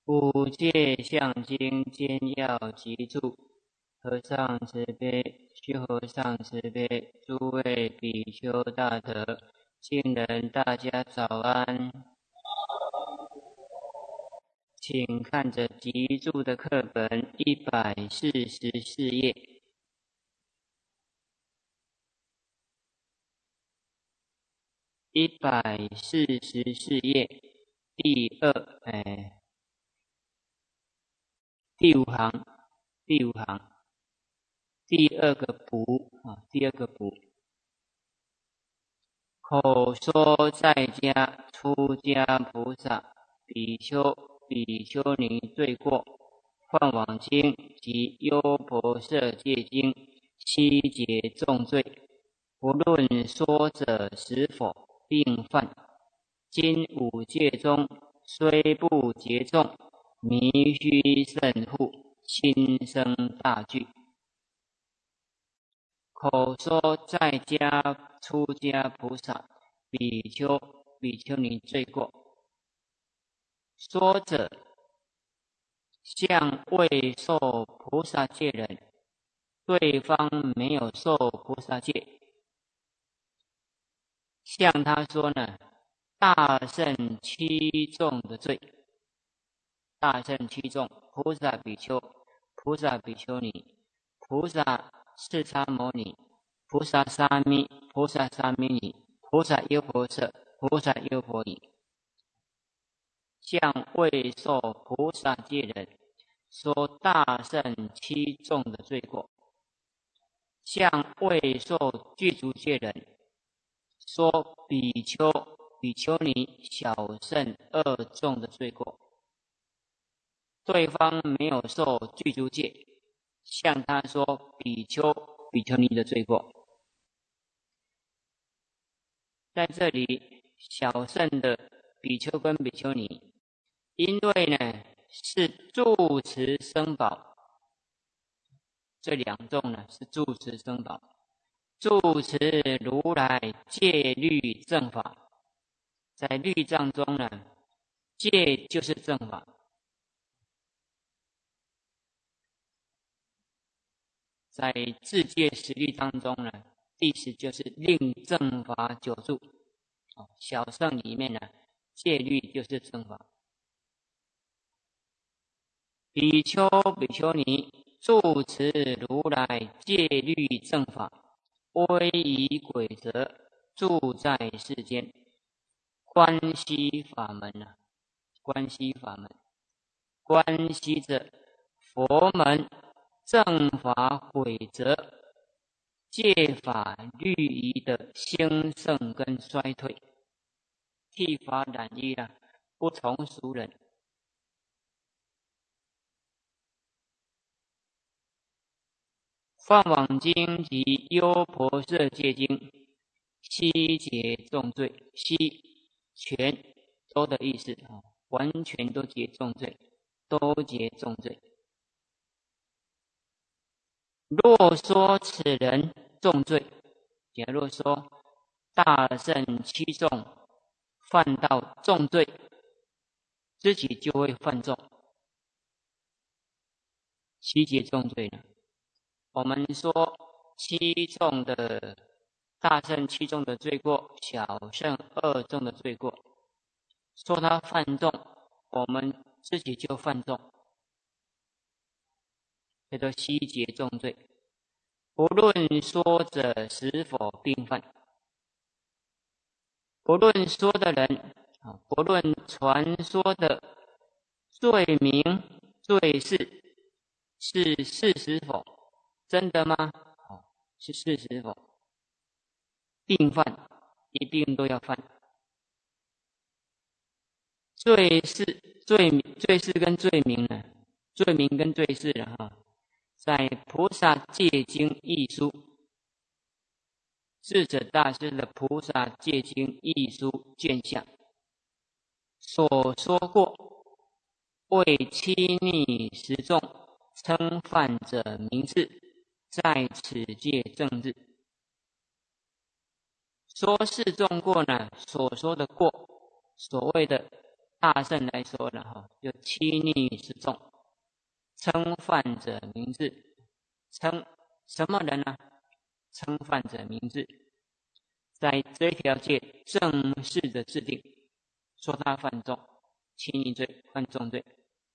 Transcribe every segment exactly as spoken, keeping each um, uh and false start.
五戒相经兼要集注，和尚慈悲，须和尚慈悲，诸位比丘大德，亲人大家早安。请看着集注的课本一百四十四页。一百四十四页第二哎第五行第五行第二个补啊第二个补口说在家出家菩萨比丘比丘尼罪过，梵网经及优婆塞戒经悉皆重罪，不论说者是否并犯。今五戒中虽不结重，弥须慎护，心生大惧。口说在家出家菩萨比丘比丘尼罪过，说者向未受菩萨戒人，对方没有受菩萨戒，向他说呢，大乘七众的罪，大乘七众，菩萨比丘、菩萨比丘尼、菩萨释迦牟尼、菩萨沙弥、菩萨沙弥尼、菩萨优婆塞、菩萨优婆夷，向未受菩萨戒人说大乘七众的罪过，向未受具足戒人说比丘、比丘尼小乘二众的罪过，对方没有受具足戒，向他说比丘、比丘尼的罪过。在这里，小乘的比丘跟比丘尼，因为呢是住持僧宝，这两众呢是住持僧宝，住持如来戒律正法，在律藏中呢，戒就是正法。在自戒十律当中呢，第十就是令正法久住。小乘里面呢，戒律就是正法。比丘、比丘尼住持如来戒律正法，威仪轨则，住在世间，关系法门啊，关系法门，关系着佛门正法轨则、戒法律仪的兴盛跟衰退，剃发染衣啊，不从俗人。梵网经及优婆塞戒经悉皆重罪，悉全都的意思啊，完全都皆重罪，都皆重罪。若说此人重罪，假如说大乘七众犯到重罪，自己就会犯重，悉皆重罪了。我们说七众的大乘七众的罪过，小乘二众的罪过，说他犯重，我们自己就犯重，叫做悉皆重罪。不论说者是否并犯，不论说的人，不论传说的罪名、罪事是事实否，真的吗？是事实否？并犯，一定都要犯。罪事、罪罪事跟罪名呢？罪名跟罪事了哈，在《菩萨戒经义书》智者大师的《菩萨戒经义书》卷下所说过，为欺逆十众称犯者名字，在此戒正字。说示众过呢，所说的过，所谓的大圣来说了哈，就欺逆示众，称犯者明智。称什么人呢？称犯者明智，在这条戒正式的制定，说他犯重欺逆罪、犯重罪。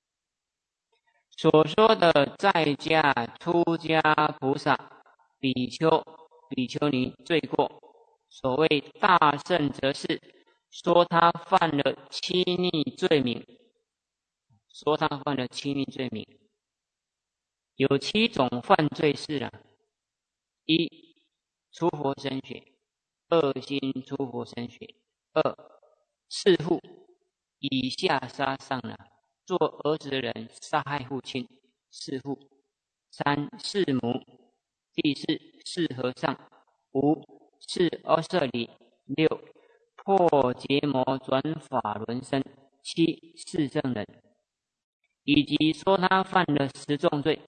所说的在家出家菩萨、比丘、比丘尼罪过，所谓大圣则是说他犯了欺逆罪名，说他犯了欺逆罪名。有七种犯罪事啊：一、出佛身血；二、心出佛身血；二、弑父，以下杀上了，做儿子的人杀害父亲，弑父；三、弑母；第四，弑和尚；五、弑阿舍里；六、破结魔转法轮身；七、弑圣人。以及说他犯了十重罪：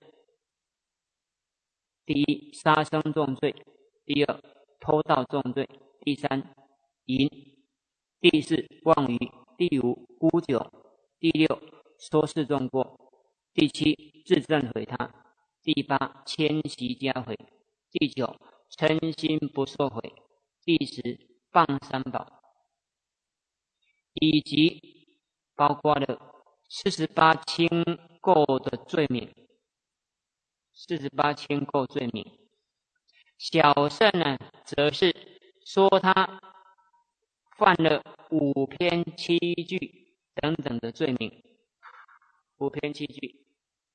第一，杀生重罪；第二，偷盗重罪；第三，淫；第四，妄语；第五，污酒；第六，说事重过；第七，自证毁他；第八，迁徙加毁；第九，嗔心不受毁；第十，谤三宝，以及包括了四十八轻垢的罪名。四十八轻垢罪名。小圣呢，则是说他犯了五篇七句等等的罪名。五篇七句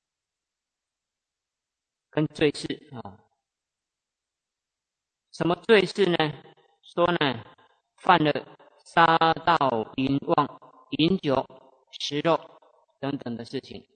跟罪事啊，什么罪事呢？说呢，犯了杀盗淫妄、饮酒、食肉等等的事情。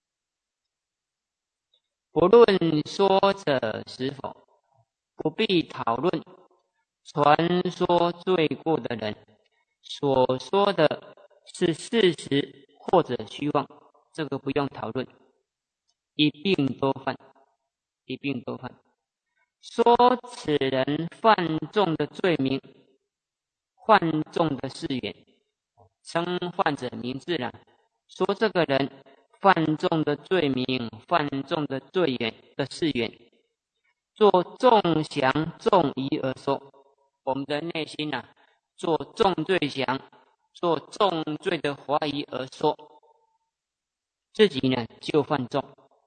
不论说者是否，不必讨论传说罪过的人所说的是事实或者虚妄，这个不用讨论，一并都犯，一并都犯。说此人犯重的罪名，犯重的誓言，称犯者名字了。说这个人犯重的罪名，犯重的罪缘的誓言，做重降重疑而说。我们的内心啊，做重罪降，做重罪的怀疑而说，自己呢就犯重，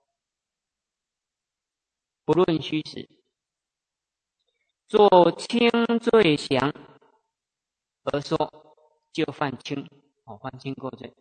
不论虚实。做轻罪降而说，就犯轻，哦，犯轻过罪。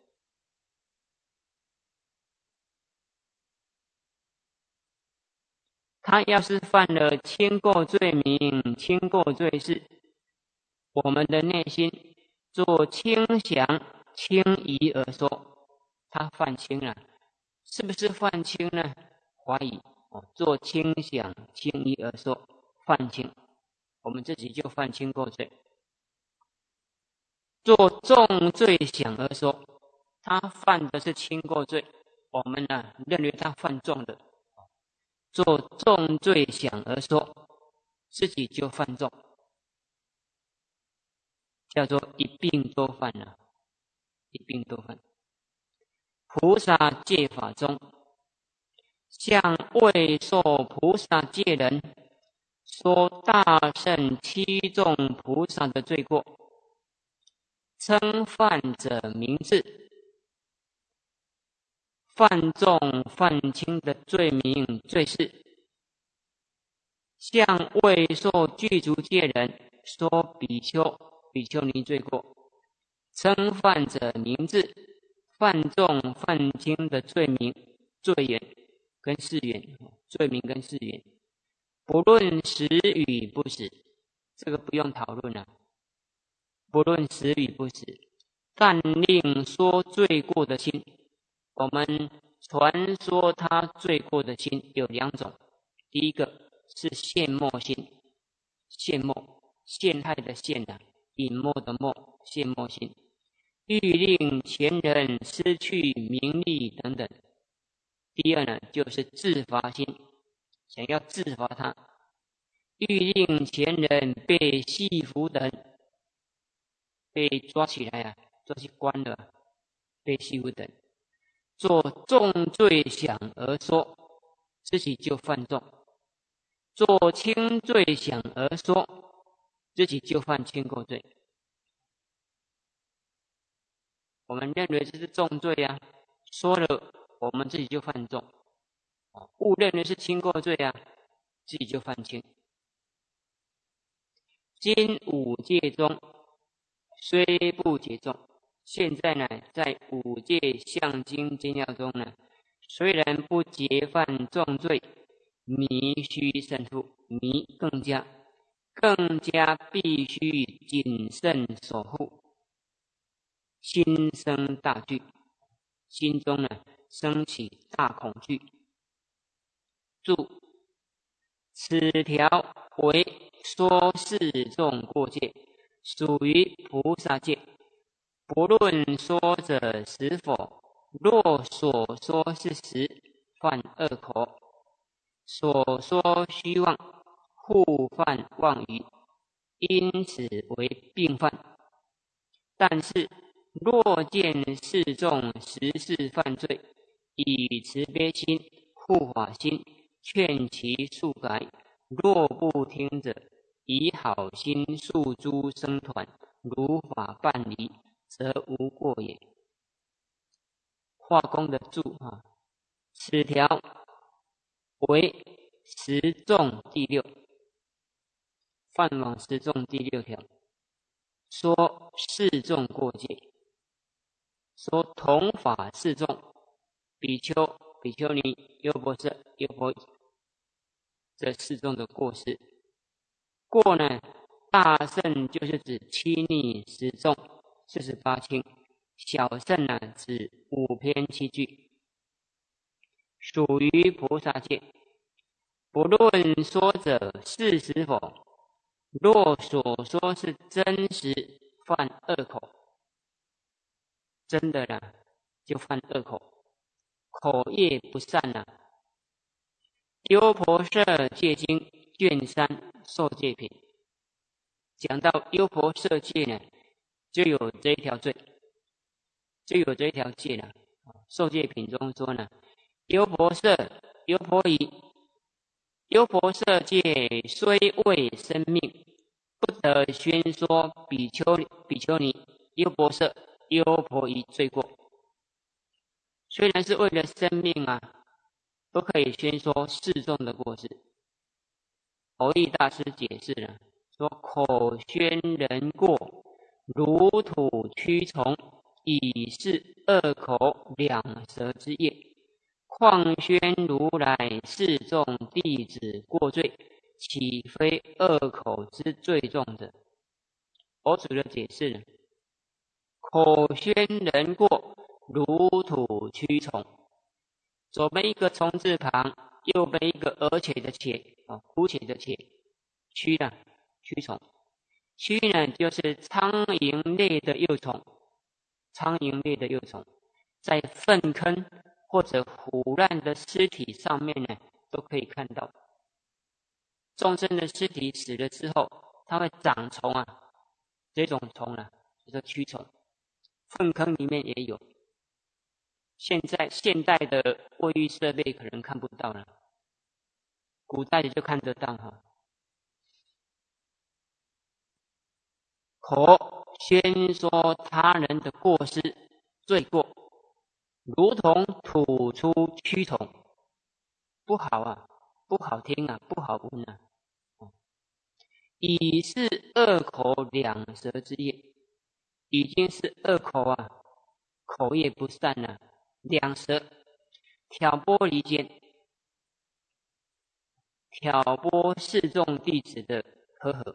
他要是犯了轻过罪名、轻过罪事，我们的内心做轻降、轻疑而说，他犯轻了，是不是犯轻呢？怀疑哦，做轻降、轻疑而说犯轻，我们自己就犯轻过罪。做重罪想而说，他犯的是轻过罪，我们呢认为他犯重的。做重罪想而说，自己就犯重，叫做一并都犯了，一并都犯。菩萨戒法中，向未受菩萨戒人说大圣七众菩萨的罪过，称犯者名字，犯重犯轻的罪名罪事，向未受具足戒人说比丘、比丘尼罪过，称犯者名字，犯重犯轻的罪名罪缘跟誓言，罪名跟誓言，不论实与不实，这个不用讨论了。不论实与不实，但令说罪过的心。我们传说他罪过的心有两种，第一个是羡慕心，羡慕陷害的陷啊，隐没的没，羡慕心，欲令前人失去名利等等。第二呢，就是自罚心，想要自罚他，欲令前人被戏服等，被抓起来啊，抓去关了， 悲喜无等。做重罪想而说，自己就犯重；做轻罪想而说，自己就犯轻过罪。我们认为这是重罪啊，说了我们自己就犯重；误认为是轻过罪啊，自己就犯轻。今五戒中虽不解重，现在呢，在五戒象经精要中呢，虽然不结犯重罪，弥须慎负，弥更加更加必须谨慎守护，心生大惧，心中呢升起大恐惧。注：此条为说示众过戒，属于菩萨戒。不论说者实否，若所说是实，犯恶口；所说虚妄，互犯妄语，因此为并犯。但是若见示众实是犯罪，以慈悲心、护法心劝其速改；若不听者，以好心诉诸僧团，如法办理，则无过也。画工的注啊，此条为十众第六，梵网十众第六条，说示众过戒，说同法示众，比丘、比丘尼、优婆塞、优婆夷，这示众的过失。过呢，大乘就是指七逆十众、四十八轻；小乘呢，指五篇七句，属于菩萨戒。不论说者是实否，若所说是真实，犯恶口。真的啦，就犯恶口，口业不善了。优婆塞戒经卷三受戒品讲到优婆塞戒呢，就有这一条罪，就有这一条戒了。受戒品中说呢，优婆塞、优婆夷，优婆塞戒虽未生命，不得宣说比丘、比丘尼、优婆塞、优婆夷罪过。虽然是为了生命啊，不可以宣说示众的过失。蕅益大师解释了，说口宣人过，如土蛆虫，已是恶口两舌之业。况宣如来示众弟子过罪，岂非恶口之最重者？佛祖的解释了，口宣人过，如土蛆虫，左边一个虫字旁，右边一个而且的且啊，姑且的且，蛆呢，蛆虫，蛆呢就是苍蝇类的幼虫，苍蝇类的幼虫，在粪坑或者腐烂的尸体上面呢，都可以看到。众生的尸体死了之后，它会长虫啊，这种虫呢，叫做蛆虫，粪坑里面也有。现在现代的卫浴设备可能看不到了，古代的就看得到哈。口宣说他人的过失罪过，如同吐出蛆虫，不好啊，不好听啊，不好闻啊，已是恶口两舌之业，已经是恶口啊，口业不善了、啊，两舌挑拨离间，挑拨示众弟子的和合，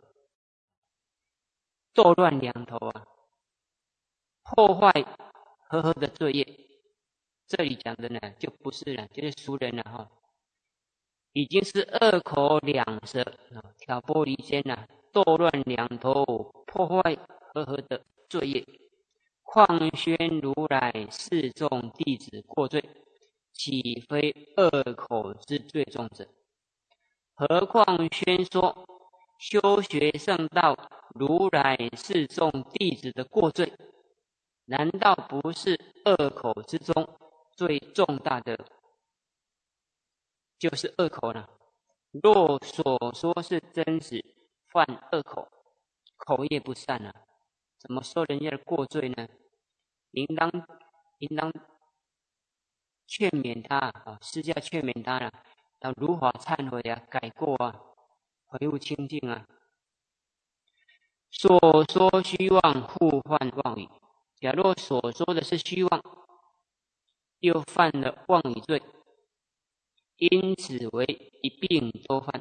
斗乱两头啊，破坏和合的罪业。这里讲的呢，就不是了，就是俗人了哈，已经是恶口两舌，挑拨离间了，斗乱两头，破坏和合的罪业。况宣如来示众弟子过罪，岂非恶口之最重者？何况宣说修学圣道如来示众弟子的过罪， 难道不是恶口之中最重大的就是恶口呢？若所说是真实，犯恶口，口业不善啊，怎么说人家的过罪呢？应当应当劝勉他啊，私下劝勉他了，要如法忏悔啊，改过啊，回复清净啊。所说虚妄，互犯妄语。假若所说的是虚妄，又犯了妄语罪，因此为一并都犯。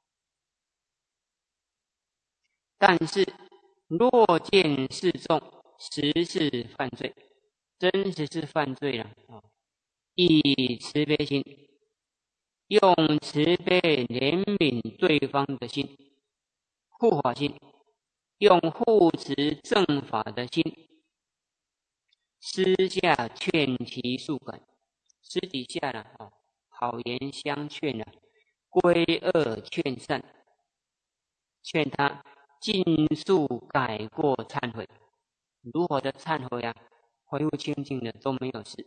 但是若见示众，实是犯罪，真实是犯罪了啊！以慈悲心，用慈悲怜悯对方的心，护法心，用护持正法的心，私下劝其速改，私底下了啊，好言相劝了，归恶劝善，劝他尽速改过忏悔。如何的忏悔啊？恢复清净的都没有事。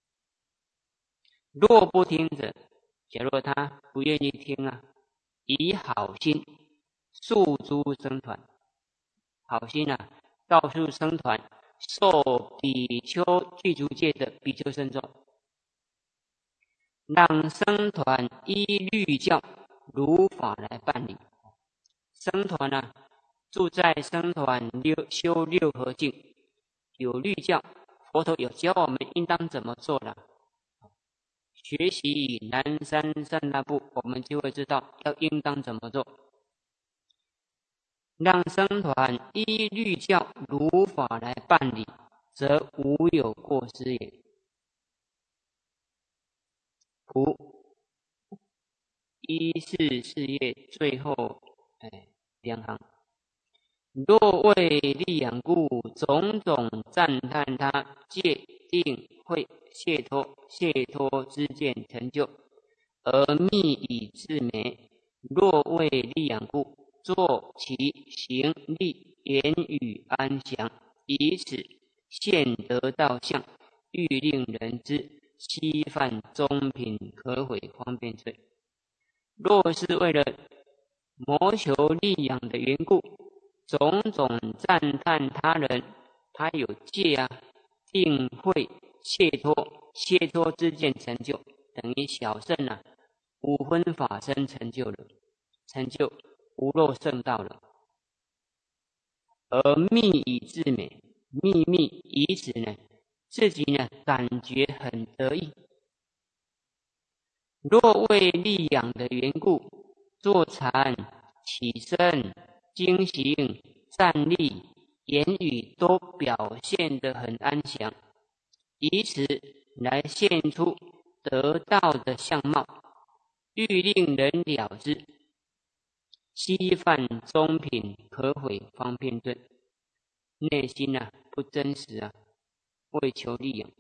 若不听者，假若他不愿意听啊，以好心诉诸僧团，好心啊，告诉僧团受比丘具足戒的比丘僧众，让僧团依律教如法来办理。僧团啊，住在僧团六修六合敬，有律教，佛陀有教我们应当怎么做了。学习南山三大部，我们就会知道要应当怎么做。让僧团依律教如法来办理，则无有过失也。五一四事业最后哎两行。若为利养故，种种赞叹他戒定慧解脱解脱之见成就，而密以自美。若为利养故，作其行力言语安详，以此现得道相，欲令人知，悉犯中品可毁方便罪。若是为了谋求利养的缘故，种种赞叹他人，他有戒啊、定慧、解脱、解脱之见成就，等于小圣啊，五分法身成就了，成就无漏圣道了。而密以自美，秘密以此呢，自己呢感觉很得意。若为利养的缘故，坐禅、起身、经行、站立、言语都表现得很安详，以此来现出得道的相貌，欲令人了之，悉犯中品可毁方便罪。内心啊不真实啊，为求利养。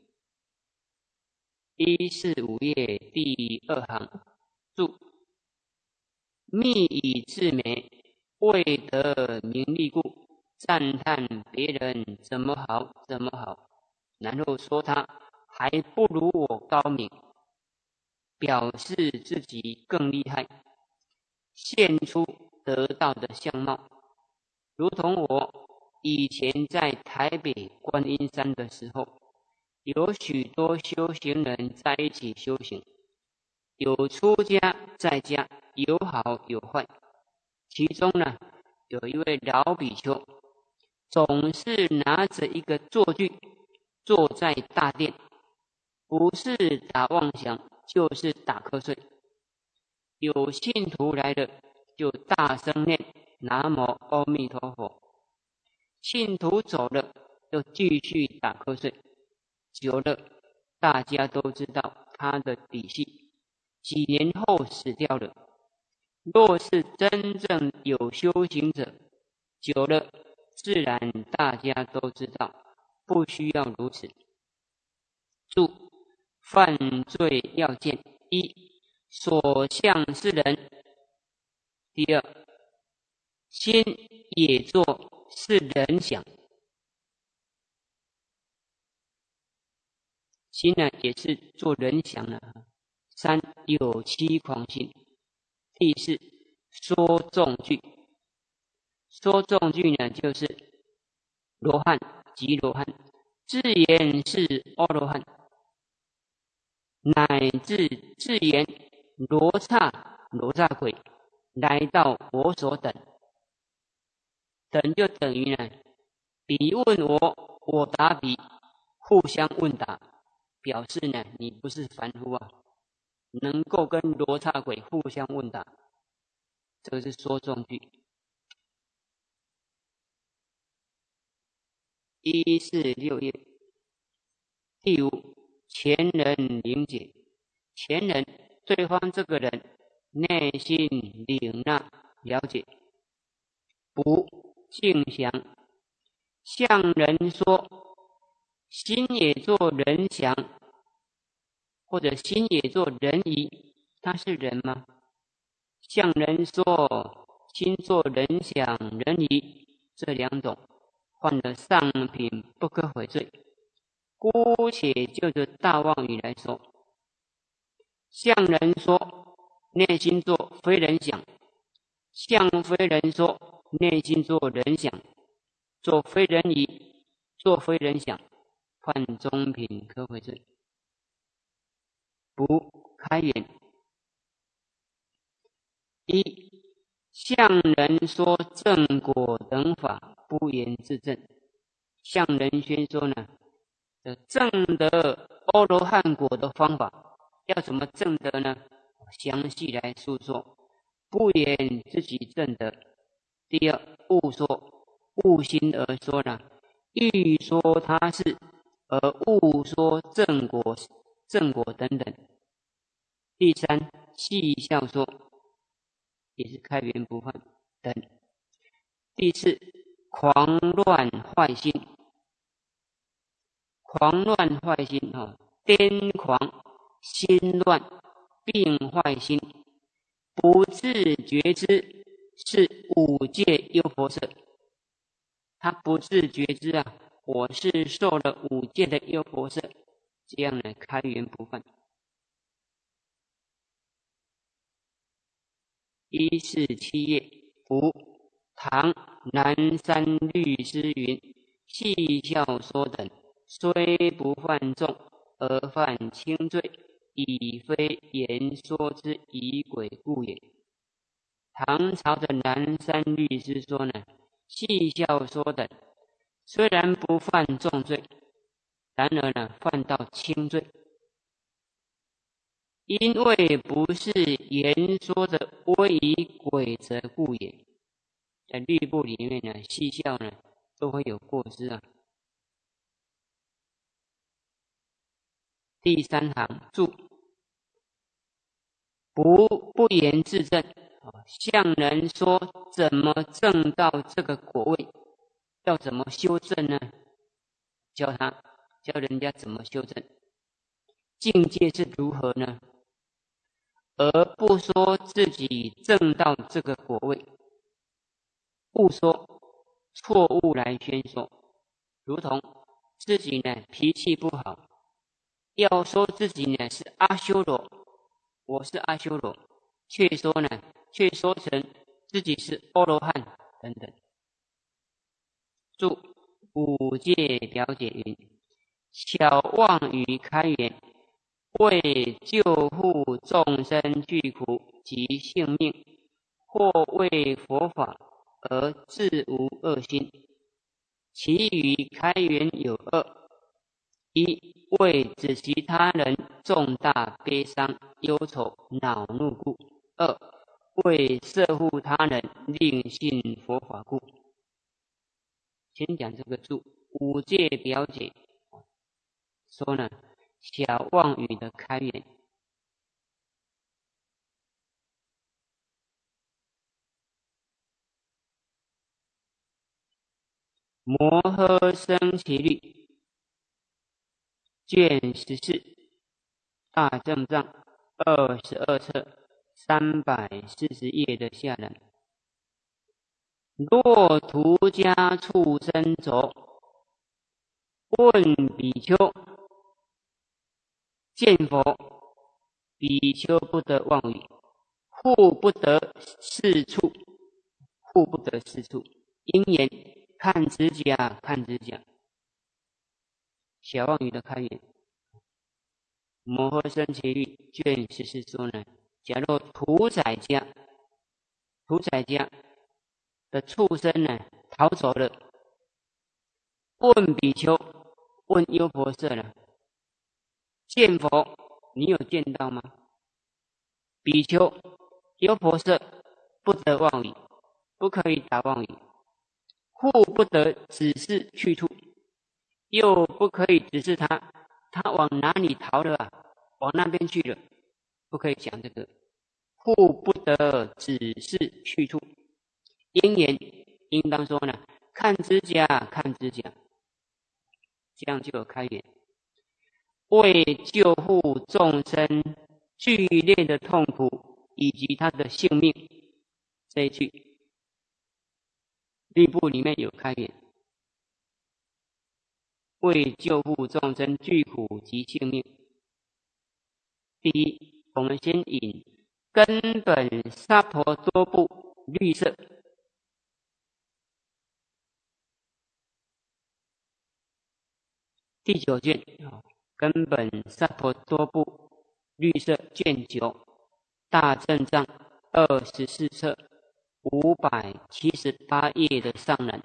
一四五页第二行注：密以自美，为得名利故，赞叹别人怎么好怎么好，然后说他还不如我高明，表示自己更厉害，现出得道的相貌。如同我以前在台北观音山的时候，有许多修行人在一起修行，有出家在家，有好有坏。其中呢，有一位老比丘，总是拿着一个坐具坐在大殿，不是打妄想，就是打瞌睡。有信徒来了，就大声念南无阿弥陀佛。信徒走了，又继续打瞌睡。久了，大家都知道他的底细，几年后死掉了。若是真正有修行者，久了自然大家都知道，不需要如此。注：犯罪要件：一、所向是人；第二，心也作是人想。 心呢也是做人想了。三有欺狂心。第四说众句。说众句呢就是罗汉即罗汉，自言是阿罗汉，乃至自言罗刹罗刹鬼来到我所等。等就等于呢，彼问我，我答彼，互相问答，表示呢你不是凡夫啊，能够跟罗刹鬼互相问答，这个是说众句。一四六页。第五，前人理解。前人，对方这个人内心领纳了解，不尽详，向人说，心也做人想，或者心也做人疑，他是人吗？向人说，心做人想人疑，这两种犯了上品不可悔罪。姑且就着大妄语来说，向人说，内心做非人想；向非人说，内心做人想，做非人疑，做非人想，犯中品可悔罪。不开言。一，向人说正果等法，不言自证。向人宣说呢，证得阿罗汉果的方法，要怎么证得呢？详细来述说，不言自己证得。第二，悟说，悟心而说呢，欲说他是，而悟说正果、正果等等。第三，戏笑说，也是开源不犯等。第四，狂乱坏心。狂乱坏心哦，癫狂、心乱、病坏心，不自觉知是五戒优婆塞。他不自觉知啊，我是受了五戒的优婆塞，这样呢开源不犯。一四七页。五，唐南山律师云：戏笑说等，虽不犯重，而犯轻罪，以非言说之疑鬼故也。唐朝的南山律师说呢，戏笑说等虽然不犯重罪，然而呢犯到轻罪，因为不是言说的威仪鬼则故也。在律部里面呢，戏笑呢都会有过失啊。第三行注，不不言自证，向人说怎么证到这个果位，要怎么修正呢？教他教人家怎么修正，境界是如何呢？而不说自己证到这个果位，不说错误来宣说，如同自己呢脾气不好，要说自己呢是阿修罗，我是阿修罗，却说呢却说成自己是阿罗汉等等。注五戒表解云：小妄语开源，为救护众生去苦及性命，或为佛法而自无恶心。其余开源有二：一为止其他人重大悲伤忧愁恼怒故；二为摄护他人令信佛法故。先讲这个注五戒表解，说呢小妄语的开源。摩诃僧祇律卷十四大正藏二十二册三百四十页的下栏。若徒家畜生走，问比丘： 见佛，比丘不得妄语，复不得四处，复不得四处。因缘看指甲，看指甲。小妄语的开源，摩诃僧祇律卷十四说呢，假若屠宰家，屠宰家的畜生呢逃走了，问比丘，问优婆塞了，见佛，你有见到吗？比丘、优婆塞不得妄语，不可以打妄语，复不得指示去处，又不可以指示他，他往哪里逃了啊？往那边去了，不可以讲这个。复不得指示去处，因缘应当说呢，看指甲，看指甲，这样就有开源。为救护众生剧烈的痛苦以及他的性命，这一句律部里面有开源。为救护众生具苦及性命。第一，我们先引根本萨婆多部绿色，第九卷，根本萨婆多部绿色卷九，大正藏二十四册五百七十八页的上栏。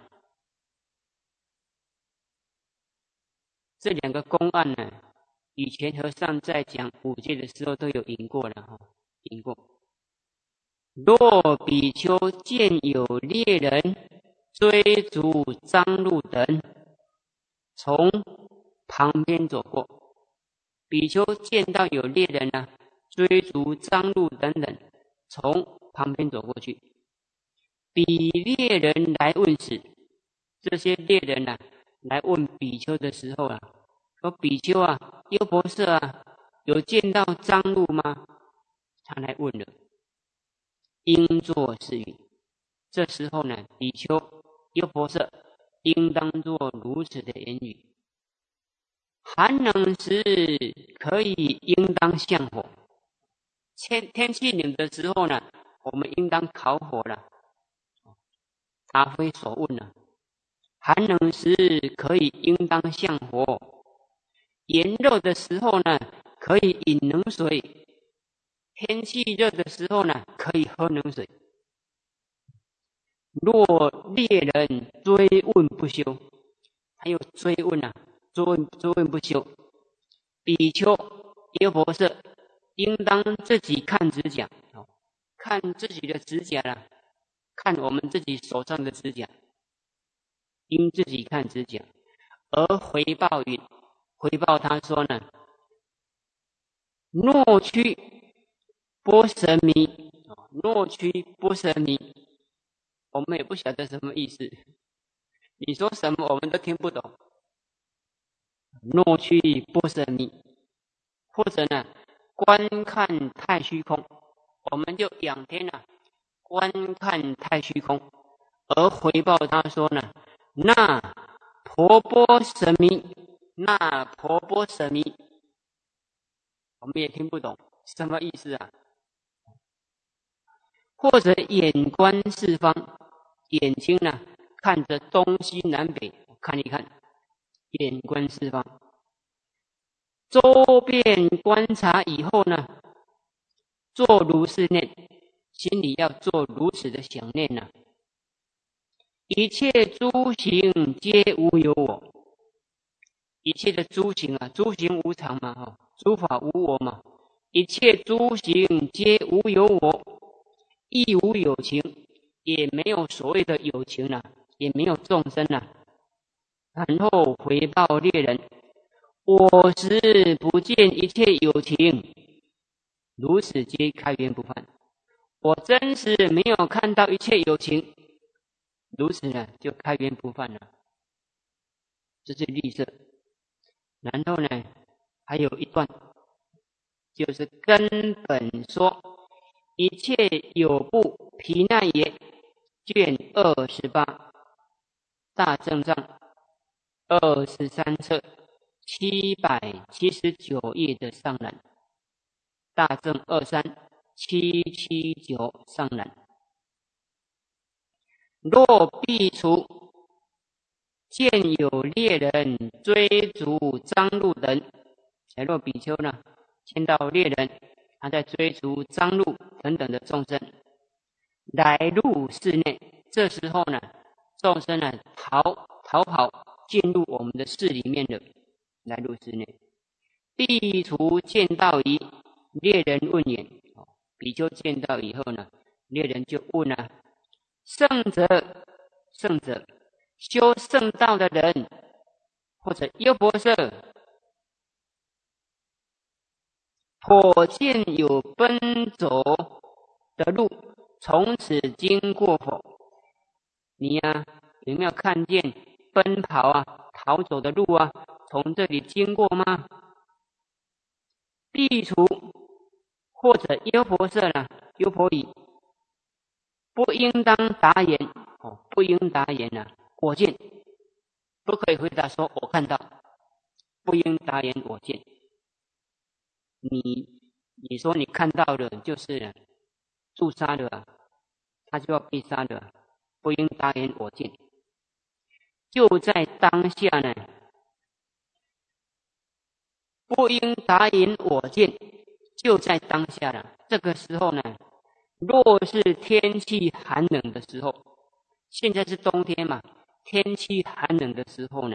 这两个公案呢，以前和尚在讲五戒的时候都有引过了哈，引过。若比丘见有猎人追逐张路等，从旁边走过，比丘见到有猎人啊追逐张路等等，从旁边走过去。比猎人来问时，这些猎人啊来问比丘的时候啊，说比丘啊，优婆塞啊，有见到张路吗？他来问了，应作是语。这时候呢，比丘、优婆塞应当作如此的言语：寒冷时可以应当向火，天天气冷的时候呢，我们应当烤火了。答非所问了。寒冷时可以应当向火，炎热的时候呢，可以饮冷水，天气热的时候呢，可以喝冷水。若猎人追问不休，还有追问啊，追问追问不休，比丘、优婆塞应当自己看指甲，看自己的指甲啦，看我们自己手上的指甲，应自己看指甲，而回报云，回报他说呢，诺屈波舍弥，诺屈波舍弥，我们也不晓得什么意思，你说什么我们都听不懂。诺屈波舍弥，或者呢，观看太虚空，我们就仰天啊，观看太虚空，而回报他说呢，那婆波舍弥，那婆波舍弥，我们也听不懂什么意思啊。或者眼观四方，眼睛呢看着东西南北看一看，眼观四方，周边观察以后呢，做如是念，心里要做如此的想念呢、啊。一切诸行皆无有我，一切的诸行啊，诸行无常嘛，哈，诸法无我嘛，一切诸行皆无有我，亦无有情，也没有所谓的有情了、啊，也没有众生了、啊。然后回报猎人，我实不见一切有情，如此皆开源不犯。我真实没有看到一切有情，如此呢就开源不犯了。这是绿色。然后呢，还有一段，就是根本说一切有部毗那耶卷二十八，大正藏二十三册七百七十九页的上栏，大正二三七七九上栏。若必除见有猎人追逐张鹿等，假若比丘呢，见到猎人他在追逐张鹿等等的众生，来入室内，这时候呢，众生呢逃逃跑进入我们的室里面了，来入室内。必除见到疑，猎人问言，比丘见到以后呢，猎人就问啊，圣者，圣者，修圣道的人，或者优婆塞，颇见有奔走的路，从此经过否？你呀、啊，有没有看见奔跑啊、逃走的路啊？从这里经过吗？必除或者优婆塞呢？优婆夷，不应当答言哦，不应答言啊！我见，不可以回答说我看到，不应答言我见。你你说你看到的就是诛杀的啊，他就要被杀的啊，不应答言我见。就在当下呢，不应答言我见，就在当下了。这个时候呢，若是天气寒冷的时候，现在是冬天嘛，天气寒冷的时候呢，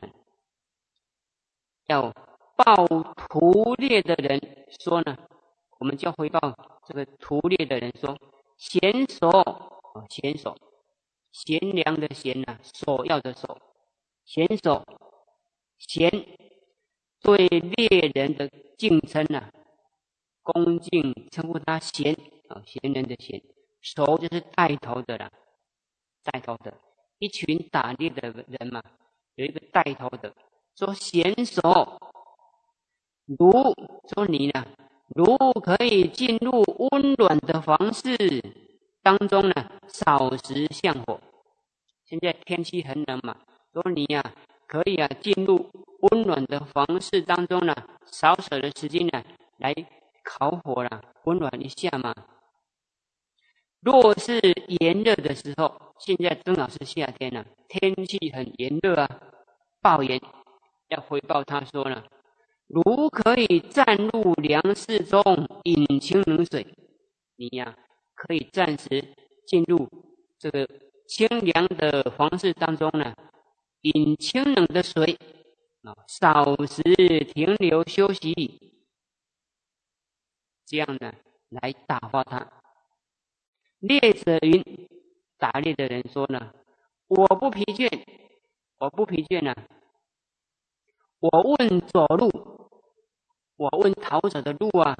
要报屠猎的人说呢，我们就回报这个屠猎的人说，贤所，贤所，贤良的贤啊，所要的所，贤所，贤对猎人的敬称啊，恭敬称呼他贤啊，贤人的贤，所就是带头的啦，带头的，一群打猎的人嘛，有一个带头的，说贤所，如说你呢，如可以进入温暖的房室当中呢，少食向火。现在天气很冷嘛，说你呀、啊，可以啊，进入温暖的房室当中呢，少少的时间呢，来烤火啦，温暖一下嘛。若是炎热的时候，现在正好是夏天了、啊，天气很炎热啊，暴炎，要回报他说呢，如可以暂入凉室中饮清冷水，你呀、啊、可以暂时进入这个清凉的房室当中呢，饮清冷的水，少时停留休息，这样呢来打发他。猎者云，打猎的人说呢，我不疲倦，我不疲倦啊。我问走路，我问逃走的路啊。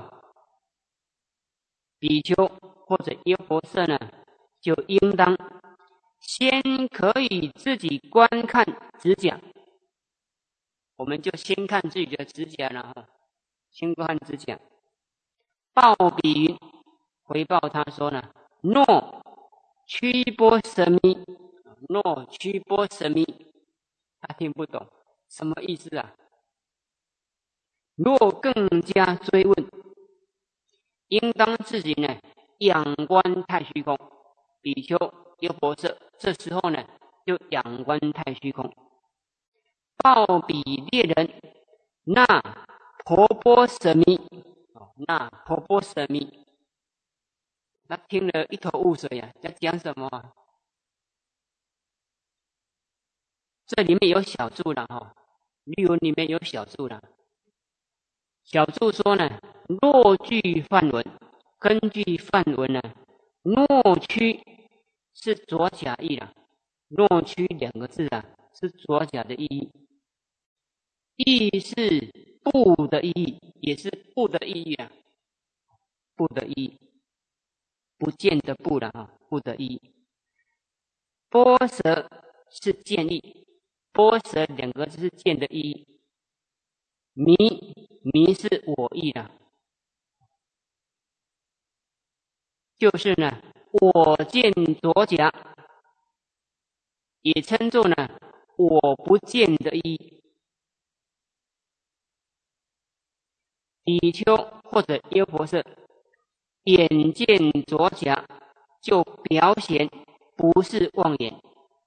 比丘或者优婆塞呢，就应当先可以自己观看指甲，我们就先看自己的指甲了哈，先看指甲。报比云，回报他说呢，诺屈波神弥，诺屈波神弥，他听不懂什么意思啊？若更加追问，应当自己呢仰观太虚空。比丘优婆塞这时候呢就仰观太虚空，报比猎人，那婆波神弥，那婆波神弥，他听了一头雾水啊，在讲什么啊？这里面有小注了哈，律文里面有小注了。小注说呢，若据梵文，根据梵文呢，诺屈是左甲意了，诺屈两个字啊，是左甲的意义，意是不的意义，也是不的意义啊，不的意义，不见的不了啊，不的意义。波蛇是见意，波蛇两个字是见的意义。迷迷是我意的，就是呢，我见左甲，也称作呢我不见的意。 比丘或者优婆塞眼见着假，就表显不是妄言。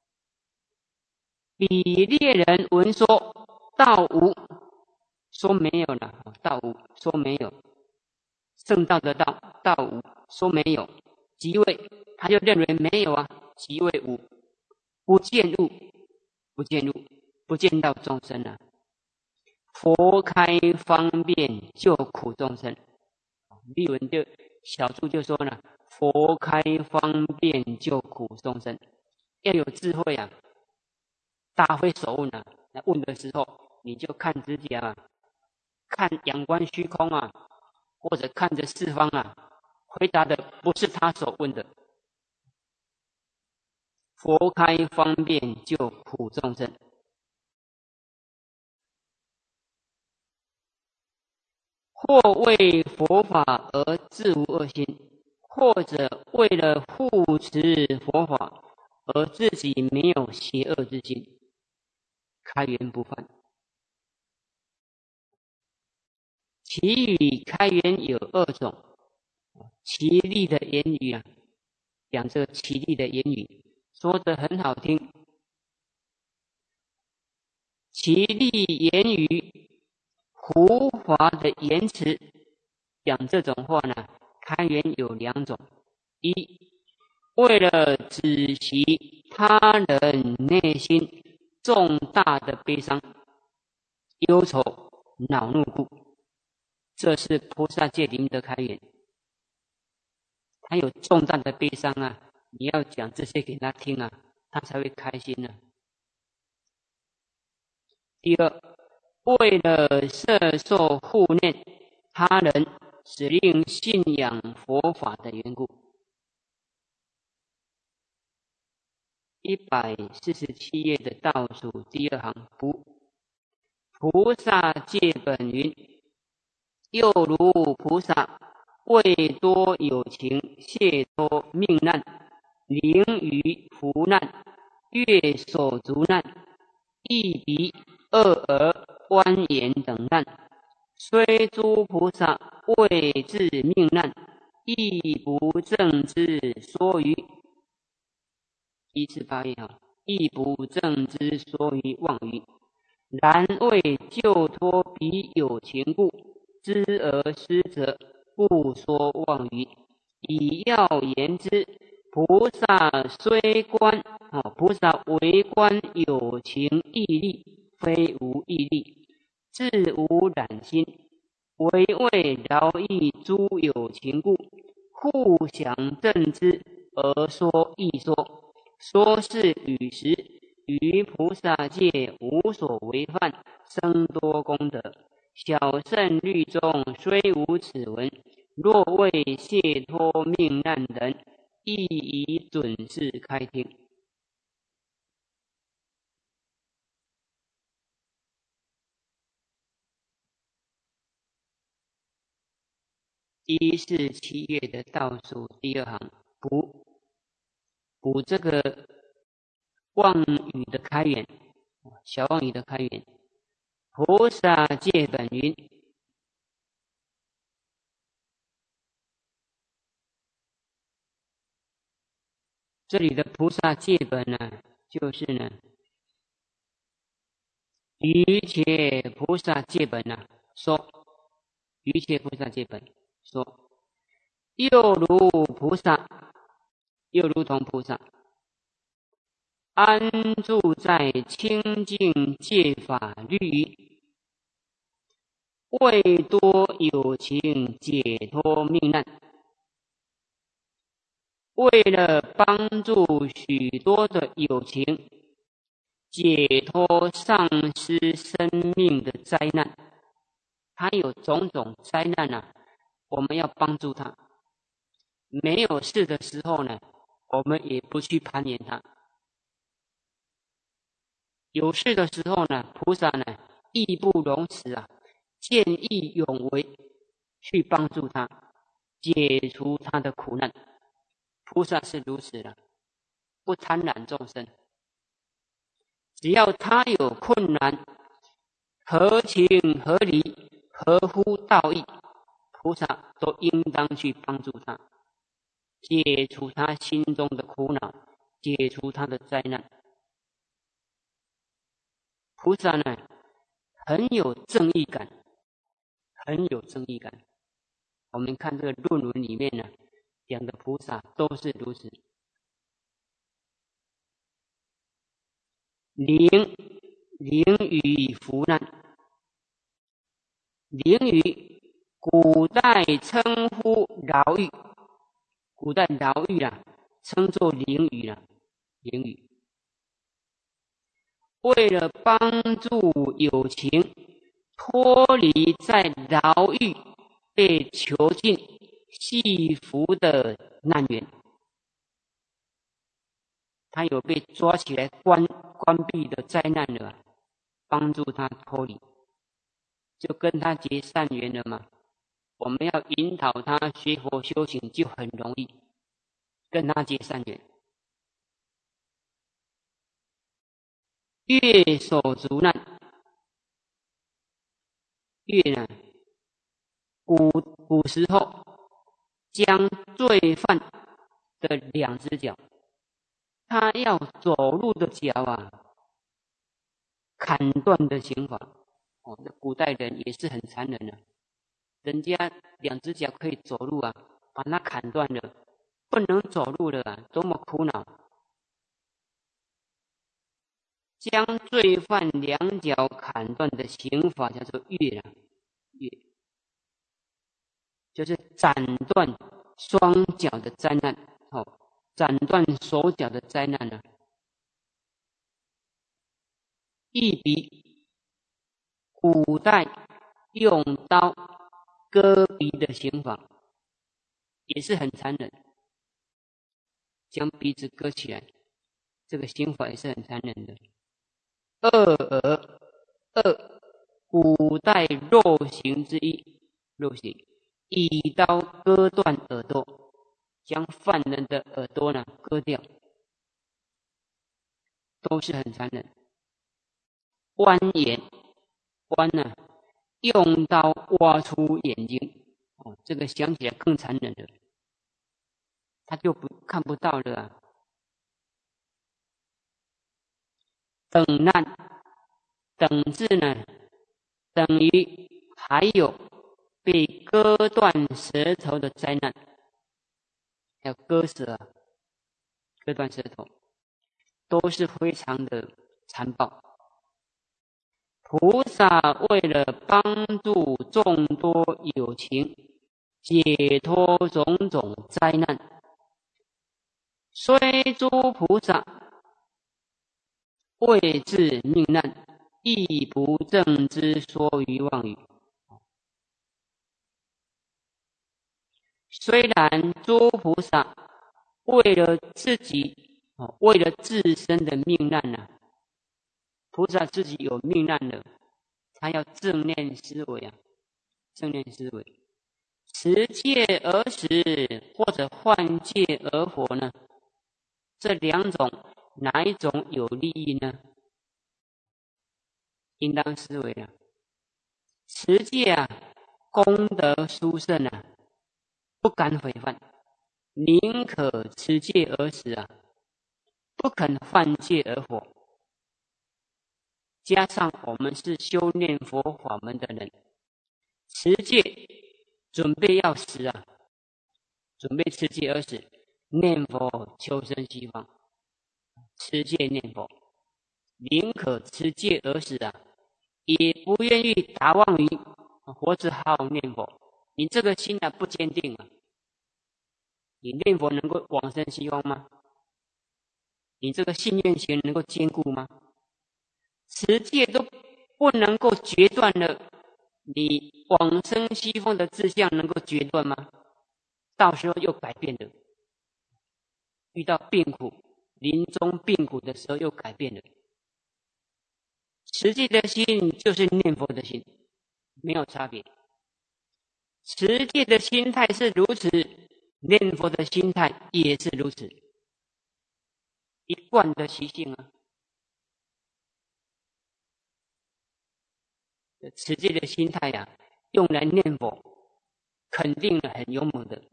比猎人闻说道无，说没有了，道无说没有，圣道的道道无说没有，即位他就认为没有啊，即位无，不见物，不见物，不见到众生啊。佛开方便救苦众生，例文就小注就说了，佛开方便救苦众生，要有智慧啊，大会手问啊，那问的时候你就看自己啊，看仰观虚空啊，或者看着四方啊，回答的不是他所问的。佛开方便救苦众生，或为佛法而自无恶心，或者为了护持佛法而自己没有邪恶之心，开源不犯。其语开源有二种，其利的言语啊，讲这个其利的言语，说得很好听。其利言语，胡华的言辞，讲这种话呢，开源有两种：一，为了止息他人内心重大的悲伤、忧愁、恼怒故，这是菩萨戒灵的开源。他有重大的悲伤啊，你要讲这些给他听啊，他才会开心啊。第二，为了摄受护念他人，使令信仰佛法的缘故。一百四十七页的倒数第二行，不，菩萨戒本云：又如菩萨为多有情解脱命难，临于福难，越所足难，一鼻二耳弯眼等难，虽诸菩萨为治命难，亦不正之说于一至八页哈，亦不正之说于妄语。然为救脱彼有情故，知而思者，不说妄语。以要言之，菩萨虽观啊，菩萨为观有情义力，非无义力，自无染心，唯为饶益诸有情故，互相正之而说义说。说是与时，于菩萨戒无所违犯，生多功德。小圣律中虽无此文，若为解脱命难人，亦以准示开听。一四七页的倒数第二行，补补这个妄语的开源，小妄语的开源。菩萨戒本云：这里的菩萨戒本呢，就是呢，于切菩萨戒本呢说，于切菩萨戒本说，又如菩萨，又如同菩萨，安住在清净戒法律，为多有情解脱命难。为了帮助许多的有情解脱丧失生命的灾难，他有种种灾难啊，我们要帮助他。没有事的时候呢，我们也不去攀岩他。有事的时候呢，菩萨呢义不容辞啊，见义勇为去帮助他，解除他的苦难。菩萨是如此的，不贪婪众生，只要他有困难，合情合理、 合乎道义，菩萨都应当去帮助他，解除他心中的苦恼，解除他的灾难。菩萨呢，很有正义感，很有正义感。我们看这个论文里面呢，讲的菩萨都是如此。临临于福难，临于古代称呼牢狱，古代牢狱啦，称作囹圄啦，囹圄。为了帮助有情脱离在牢狱被囚禁系缚的难缘，他有被抓起来关关闭的灾难了，帮助他脱离，就跟他结善缘了嘛。我们要引导他学佛修行就很容易，跟他结善缘。越手足难，越呢，古古时候将罪犯的两只脚，他要走路的脚啊，砍断的刑法。哦，这古代人也是很残忍的，人家两只脚可以走路啊，把它砍断了，不能走路了啊，多么苦恼！将罪犯两脚砍断的刑法叫做越啊，越就是斩断双脚的灾难，哦，斩断手脚的灾难呢。一比古代用刀割鼻的刑法也是很残忍，将鼻子割起来，这个刑法也是很残忍的。二耳，二古代肉刑之一，肉刑以刀割断耳朵，将犯人的耳朵呢割掉，都是很残忍。剜眼，剜呢，用刀挖出眼睛，哦，这个想起来更残忍了，他就不看不到了啊。等难，等字呢，等于还有被割断舌头的灾难，还有割舌啊，割断舌头，都是非常的残暴。菩萨为了帮助众多有情解脱种种灾难，虽诸菩萨为治命难，亦不正之说于妄语。虽然诸菩萨为了自己，为了自身的命难呢、啊，菩萨自己有命难了，他要正念思维啊，正念思维，持戒而死或者换戒而活呢？这两种哪一种有利益呢？应当思维啊，持戒啊，功德殊胜啊，不敢毁犯，宁可持戒而死啊，不肯犯戒而活。加上我们是修念佛法门的人，持戒准备要死啊，准备持戒而死，念佛求生西方，持戒念佛，宁可持戒而死啊，也不愿意打妄语，活着好好念佛。你这个心啊不坚定啊，你念佛能够往生西方吗？你这个信愿行能够坚固吗？持戒都不能够决断了，你往生西方的志向能够决断吗？到时候又改变了，遇到病苦，临终病苦的时候又改变了。持戒的心就是念佛的心，没有差别。持戒的心态是如此，念佛的心态也是如此，一贯的习性啊。持戒的心态呀、啊， 用来念佛，肯定很勇猛的。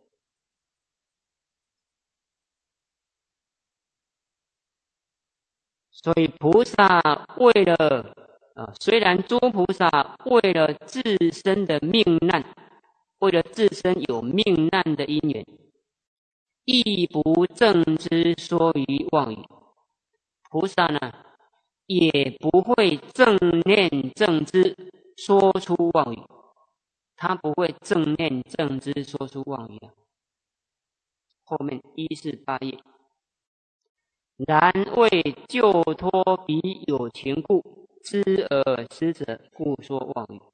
所以菩萨为了啊，虽然诸菩萨为了自身的命难，为了自身有命难的因缘，亦不正知说于妄语。菩萨呢，也不会正念正知说出妄语，他不会正念正知说出妄语的。后面一四八页。然为救脱彼有情故，知而思者，故说妄语。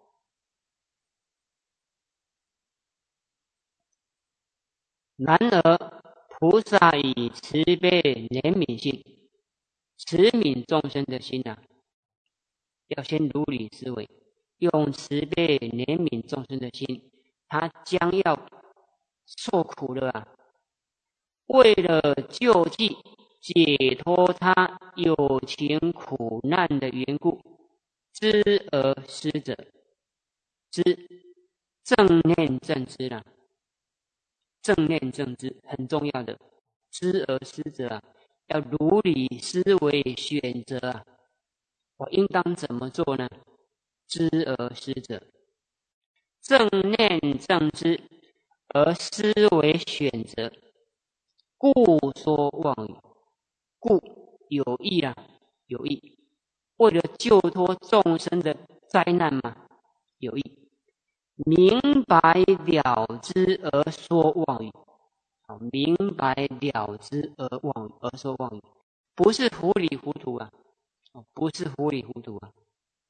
然而，菩萨以慈悲怜悯心，慈悯众生的心啊，要先如理思维，用慈悲怜悯众生的心，他将要受苦了啊！为了救济解脱他有情苦难的缘故，知而思者，知正念正知啦，正念正知很重要的。知而思者啊，要如理思维选择啊，我应当怎么做呢？知而思者，正念正知而思维选择，故说妄语。故有意啦，有意，为了救脱众生的灾难嘛，有意，明白了知而说妄语，明白了知而妄语而说妄语，不是糊里糊涂啊，不是糊里糊涂啊，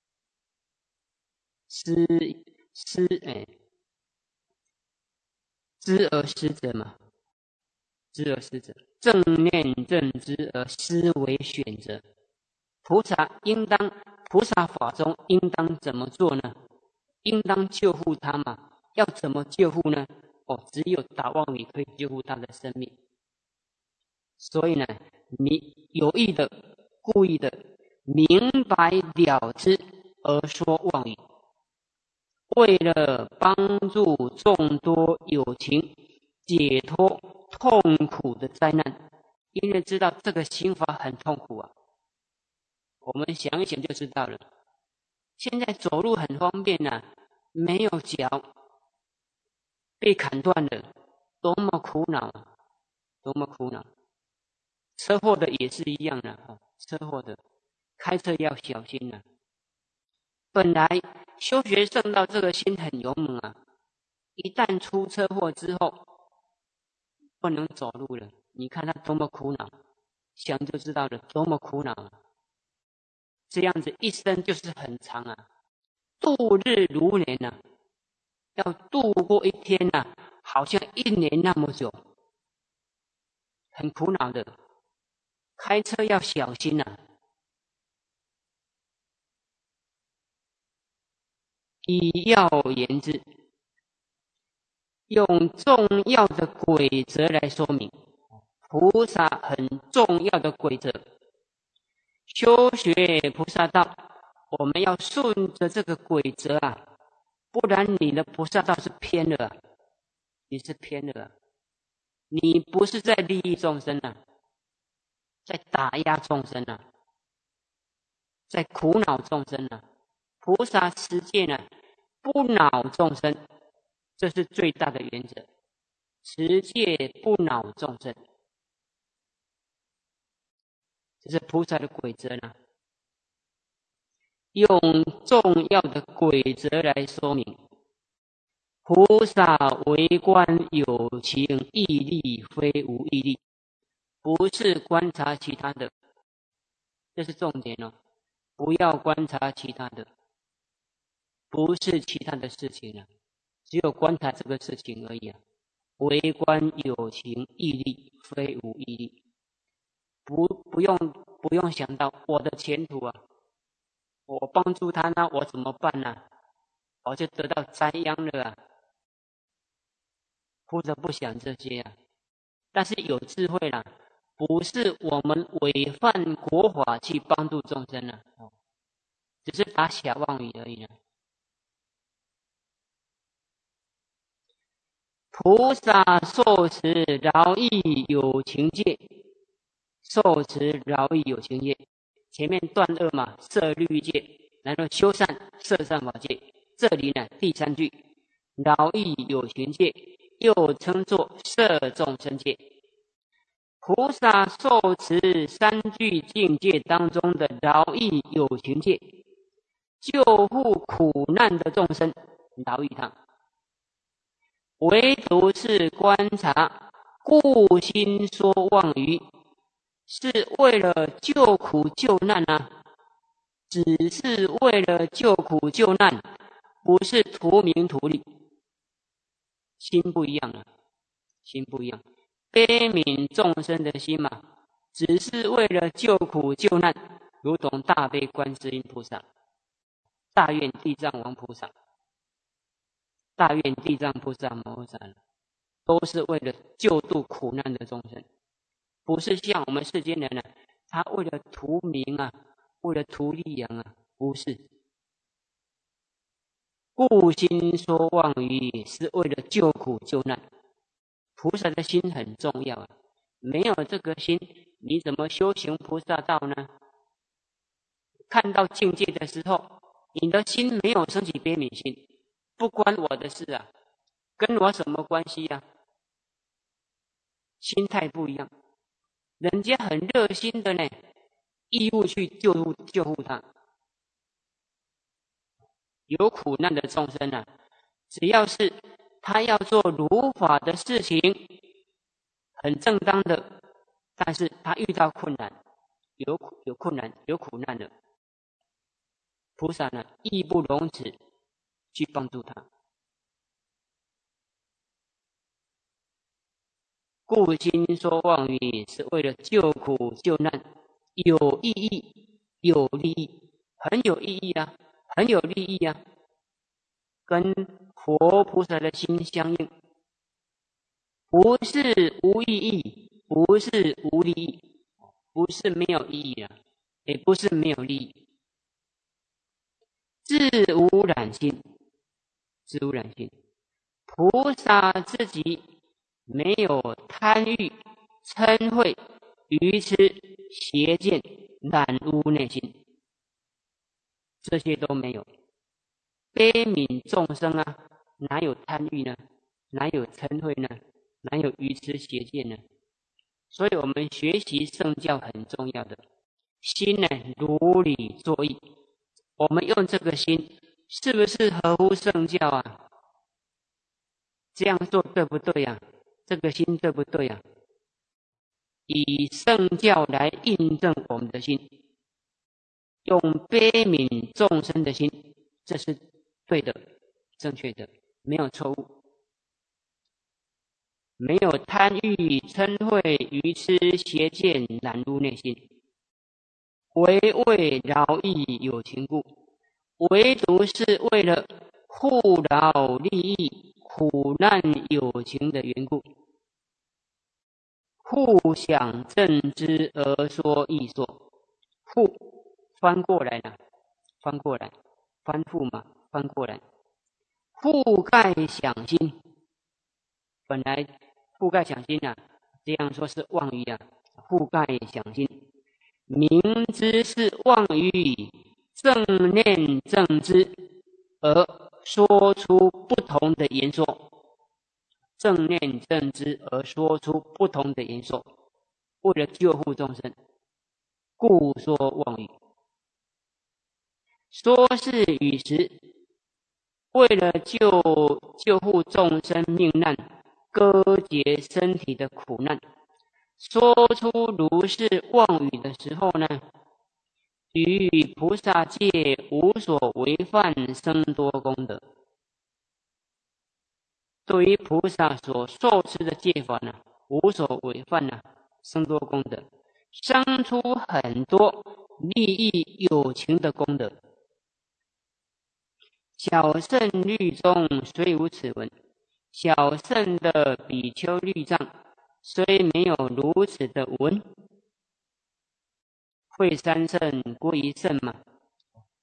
思思哎，知而思者嘛，知而思者，正念正知而思维选择。菩萨应当，菩萨法中应当怎么做呢？应当救护他嘛？要怎么救护呢？哦，只有打妄语可以救护他的生命。所以呢，你有意的、故意的，明白了知而说妄语，为了帮助众多有情解脱痛苦的灾难，因为知道这个刑罚很痛苦啊。我们想一想就知道了。现在走路很方便啊，没有脚被砍断了，多么苦恼啊！多么苦恼！车祸的也是一样的啊，车祸的开车要小心啊。本来修学圣道这个心很勇猛啊，一旦出车祸之后不能走路了，你看他多么苦恼，想就知道了，多么苦恼啊！这样子一生就是很长啊，度日如年啊，要度过一天啊，好像一年那么久，很苦恼的。开车要小心啊。以要言之，用重要的规则来说明，菩萨很重要的规则。修学菩萨道，我们要顺着这个规则啊，不然你的菩萨道是偏了啊，你是偏了啊，你不是在利益众生啊，在打压众生啊，在苦恼众生啊。菩萨持戒呢，不恼众生，这是最大的原则。持戒不恼众生，这是菩萨的规则呢。用重要的规则来说明，菩萨为观有情义力，非无义力，不是观察其他的，这是重点哦。不要观察其他的，不是其他的事情啊，只有观察这个事情而已啊。为观有情义力，非无义力，不不用不用想到我的前途啊，我帮助他呢，我怎么办呢、啊？我就得到灾殃了啊！或者不想这些啊，但是有智慧啦，不是我们违反国法去帮助众生了、啊，只是打小妄语而已了。 菩萨受持饶益有情戒，受持饶益有情戒。前面断恶嘛，摄律戒，然后修善，摄善法戒。这里呢，第三句饶益有情戒，又称作摄众生戒。菩萨受持三句境界当中的饶益有情戒，救护苦难的众生，饶益他。唯独是观察故心说妄语，是为了救苦救难啊，只是为了救苦救难，不是图名图利。心不一样啊，心不一样。悲悯众生的心嘛，只是为了救苦救难，如同大悲观世音菩萨、大愿地藏王菩萨、大愿地藏菩萨摩诃萨，都是为了救度苦难的众生，不是像我们世间人呢、啊，他为了图名啊，为了图利养啊，不是。故心说妄语，是为了救苦救难。菩萨的心很重要啊，没有这个心，你怎么修行菩萨道呢？看到境界的时候，你的心没有升起悲悯心，不关我的事啊，跟我什么关系啊？心态不一样，人家很热心的呢，义务去救护救护他。有苦难的众生啊，只要是他要做如法的事情，很正当的，但是他遇到困难，有有困难有苦难的，菩萨呢义不容辞去帮助他。故心说妄语，是为了救苦救难，有意义有利益，很有意义啊，很有利益啊，跟佛菩萨的心相应，不是无意义，不是无利益，不是没有意义啊，也不是没有利益。自无染心，自无染心，菩萨自己没有贪欲、嗔恚、愚痴、邪见、染污内心，这些都没有。悲悯众生啊，哪有贪欲呢？哪有嗔恚呢？哪有愚痴邪见呢？所以我们学习圣教很重要的心呢，如理作意。我们用这个心，是不是合乎圣教啊？这样做对不对啊？这个心对不对啊？以圣教来印证我们的心，用悲悯众生的心，这是对的、正确的，没有错误。没有贪欲、嗔恚、愚痴、邪见染入内心，唯为饶益有情故，唯独是为了护饶利益苦难有情的缘故，互想正知而说易说。互翻过来了，翻过来，翻覆嘛，翻过来，覆盖想心，本来覆盖想心啊，这样说是妄语啊，覆盖想心，明知是妄语，正念正知，而说出不同的言说，正念正知而说出不同的言说，为了救护众生，故说妄语。说是语时，为了救救护众生命难，割截身体的苦难，说出如是妄语的时候呢，与菩萨戒无所违犯，生多功德。对于菩萨所受持的戒法呢，无所违犯呢，生多功德，生出很多利益有情的功德。小乘律中虽无此文，小乘的比丘律藏虽没有如此的文，会三乘归一乘嘛，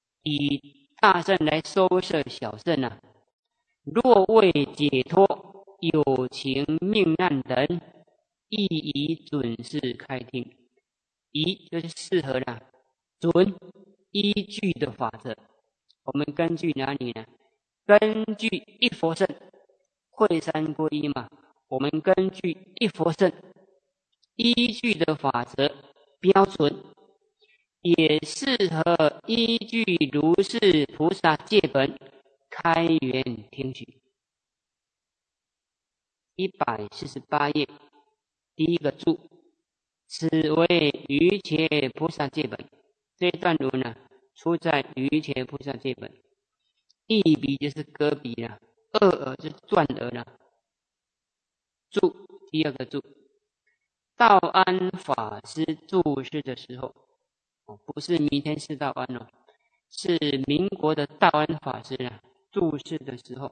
以大乘来收摄小乘啊。若为解脱， 有情命难等，亦以准事开听。以就是适合啦，准依据的法则。我们根据哪里呢？根据一佛乘，会三归一嘛。我们根据一佛乘依据的法则标准，也适合依据如是菩萨戒本开源听取。一百四十八页，第一个注，此为瑜伽菩萨戒本。这段文呢，出在瑜伽菩萨戒本。一笔就是搁笔了，二耳就是转耳了。注，第二个注，道安法师注释的时候，不是弥天寺道安哦，是民国的道安法师啊，注释的时候，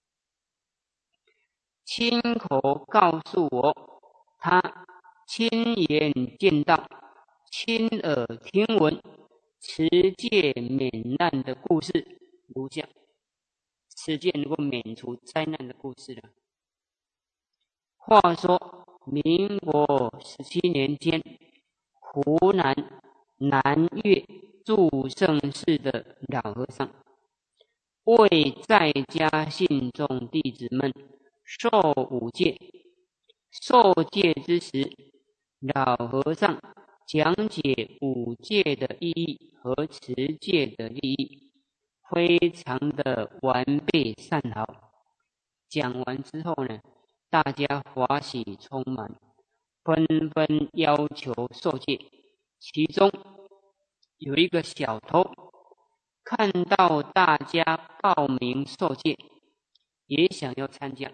亲口告诉我，他亲眼见到、亲耳听闻持戒免难的故事如下。持戒能够免除灾难的故事了。话说，民国十七年间，湖南南岳祝圣寺的老和尚，为在家信众弟子们受五戒。受戒之时，老和尚讲解五戒的意义和持戒的利益，非常的完备善好。讲完之后呢，大家欢喜充满，纷纷要求受戒。其中有一个小偷，看到大家报名受戒，也想要参加，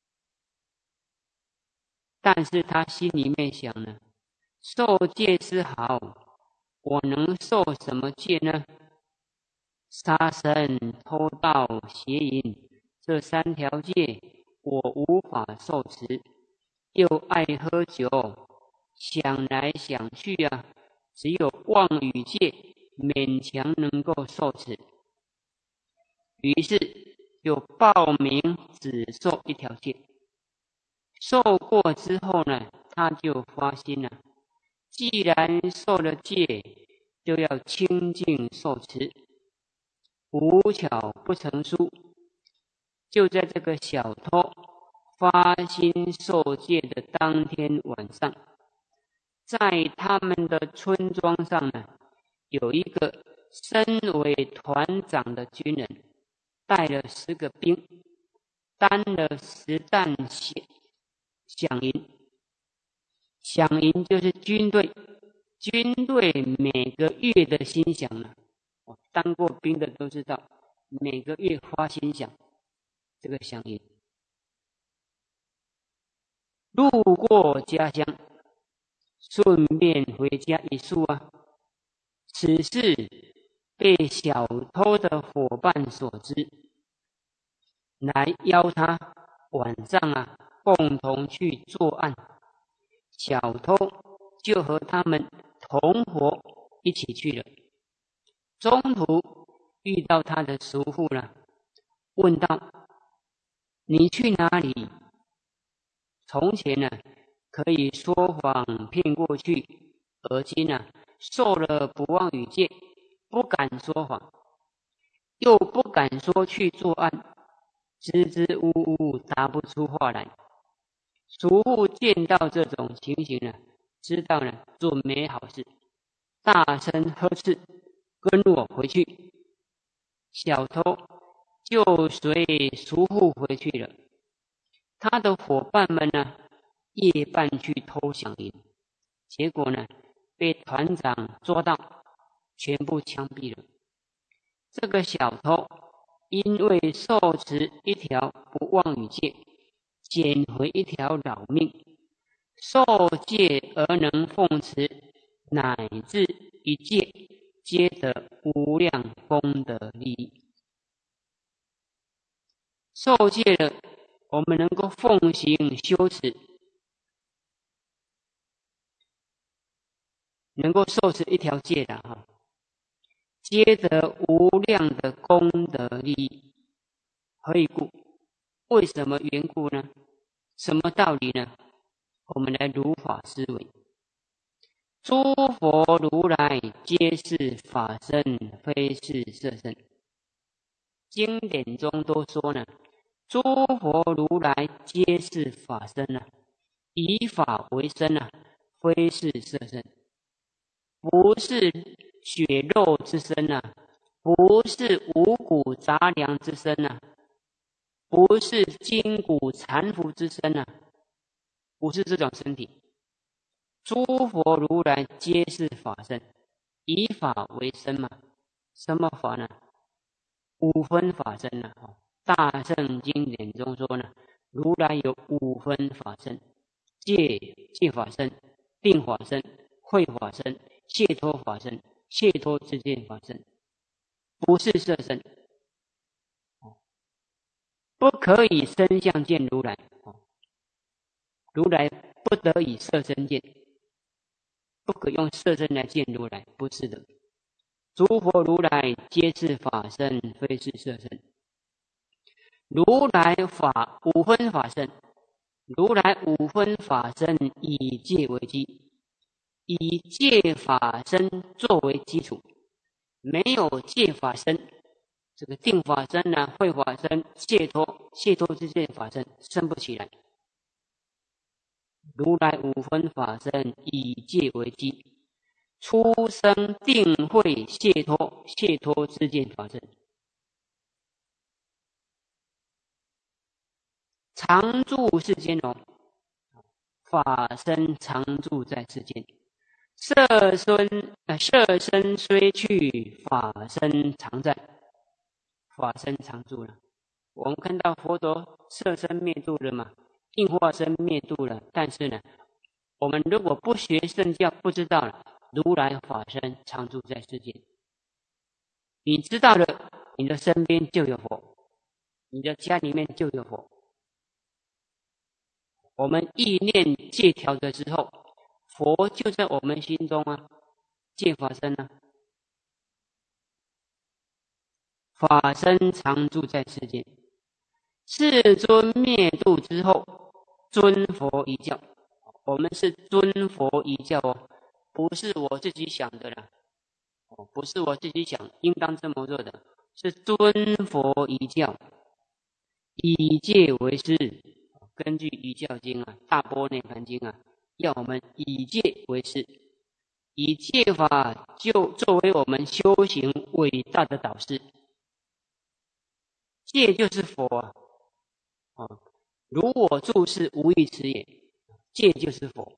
但是他心里面想呢，受戒是好，我能受什么戒呢？杀生、偷盗、邪淫这三条戒我无法受持，又爱喝酒，想来想去啊，只有妄语戒勉强能够受持。于是就报名只受一条戒。受过之后呢，他就发心了，既然受了戒，就要清净受持。无巧不成书，就在这个小偷发心受戒的当天晚上，在他们的村庄上呢，有一个身为团长的军人，带了十个兵，担了十担饷银。饷银就是军队，军队每个月的薪饷呢，当过兵的都知道，每个月发薪饷，这个饷银。路过家乡，顺便回家一宿啊。此事被小偷的伙伴所知，来邀他晚上啊共同去作案。小偷就和他们同伙一起去了。中途遇到他的叔父了，问道：“你去哪里？”从前呢，可以说谎骗过去，而今呢，受了不妄语戒，不敢说谎，又不敢说去作案，支支吾吾答不出话来。叔父见到这种情形呢，知道呢准没好事，大声呵斥：“跟我回去！”小偷就随叔父回去了。他的伙伴们呢，夜半去偷饷银，结果呢，被团长抓到，全部枪毙了。这个小偷因为受持一条不妄语戒，捡回一条老命，受戒而能奉持，乃至一戒，皆得无量功德利益。受戒了，我们能够奉行修持，能够受持一条戒的哈，皆得无量的功德利益。何以故？为什么缘故呢？ 什么道理呢？我们来如法思维。诸佛如来皆是法身，非是色身。经典中都说呢，诸佛如来皆是法身啊，以法为身啊，非是色身。不是血肉之身啊，不是五谷杂粮之身啊，不是筋骨残腐之身啊，不是这种身体。诸佛如来皆是法身，以法为身嘛。什么法呢？五分法身呢、啊？大乘经典中说呢，如来有五分法身：戒戒法身、定法身、慧法身、解脱法身、解脱之见法身，不是色身，不可以身相见如来，如来不得以色身见，不可用色身来见如来，不是的。诸佛如来皆是法身，非是色身。如来法五分法身，如来五分法身以戒为基，以戒法身作为基础，没有戒法身，这个定法身呢、啊、慧法身、解脱、解脱之见法身生不起来。如来五分法身以戒为基，出生定慧解脱，解脱之见法身，常住世间哦，法身常住在世间。色身呃，色身虽去，法身常在，法身常住了。我们看到佛陀色身灭度了嘛，应化身灭度了，但是呢，我们如果不学圣教，不知道了，如来法身常住在世间。你知道了，你的身边就有佛，你的家里面就有佛。我们意念戒条的时候，佛就在我们心中啊，戒法身啊，法身常住在世间。世尊灭度之后，尊佛一教，我们是尊佛一教哦，不是我自己想的啦，不是我自己想应当这么做的，是尊佛一教，以戒为师。根据《瑜教经》啊，《大般涅盘经》啊，要我们以戒为师，以戒法就作为我们修行伟大的导师。戒就是佛啊，哦，如我住世无异此也，戒就是佛。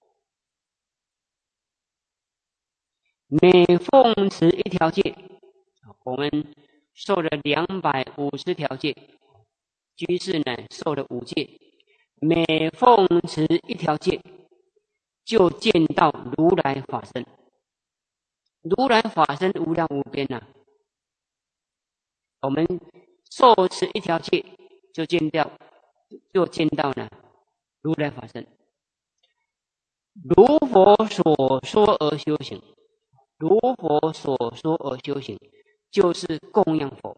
每奉持一条戒，我们受了两百五十条戒，居士呢受了五戒。每奉持一条戒，就见到如来法身。如来法身无量无边啊！我们受持一条戒，就见到，就见到呢如来法身。如佛所说而修行，如佛所说而修行，就是供养佛，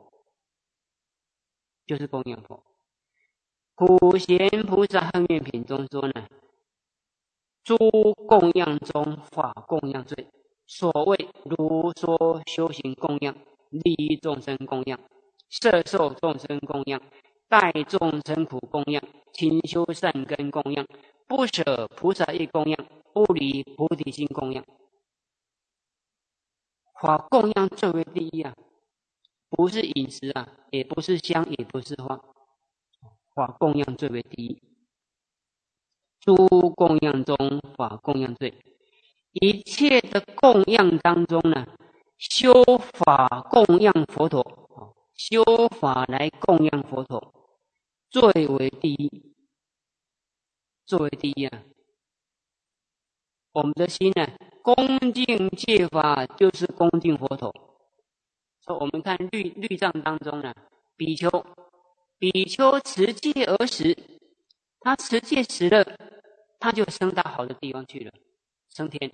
就是供养佛。普贤菩萨行愿品中说呢，诸供养中法供养最，所谓如说修行供养，利益众生供养，摄受众生供养，待众生苦供养，勤修善根供养，不舍菩萨业供养，不离菩提心供养。法供养最为第一啊，不是饮食啊，也不是香，也不是花，法供养最为第一。诸供养中法供养最，一切的供养当中呢，修法供养佛陀，修法来供养佛陀，最为第一，最为第一啊！我们的心呢，恭敬戒法就是恭敬佛陀。所以我们看律律藏当中呢，比丘比丘持戒而死，他持戒死了，他就升到好的地方去了，升天。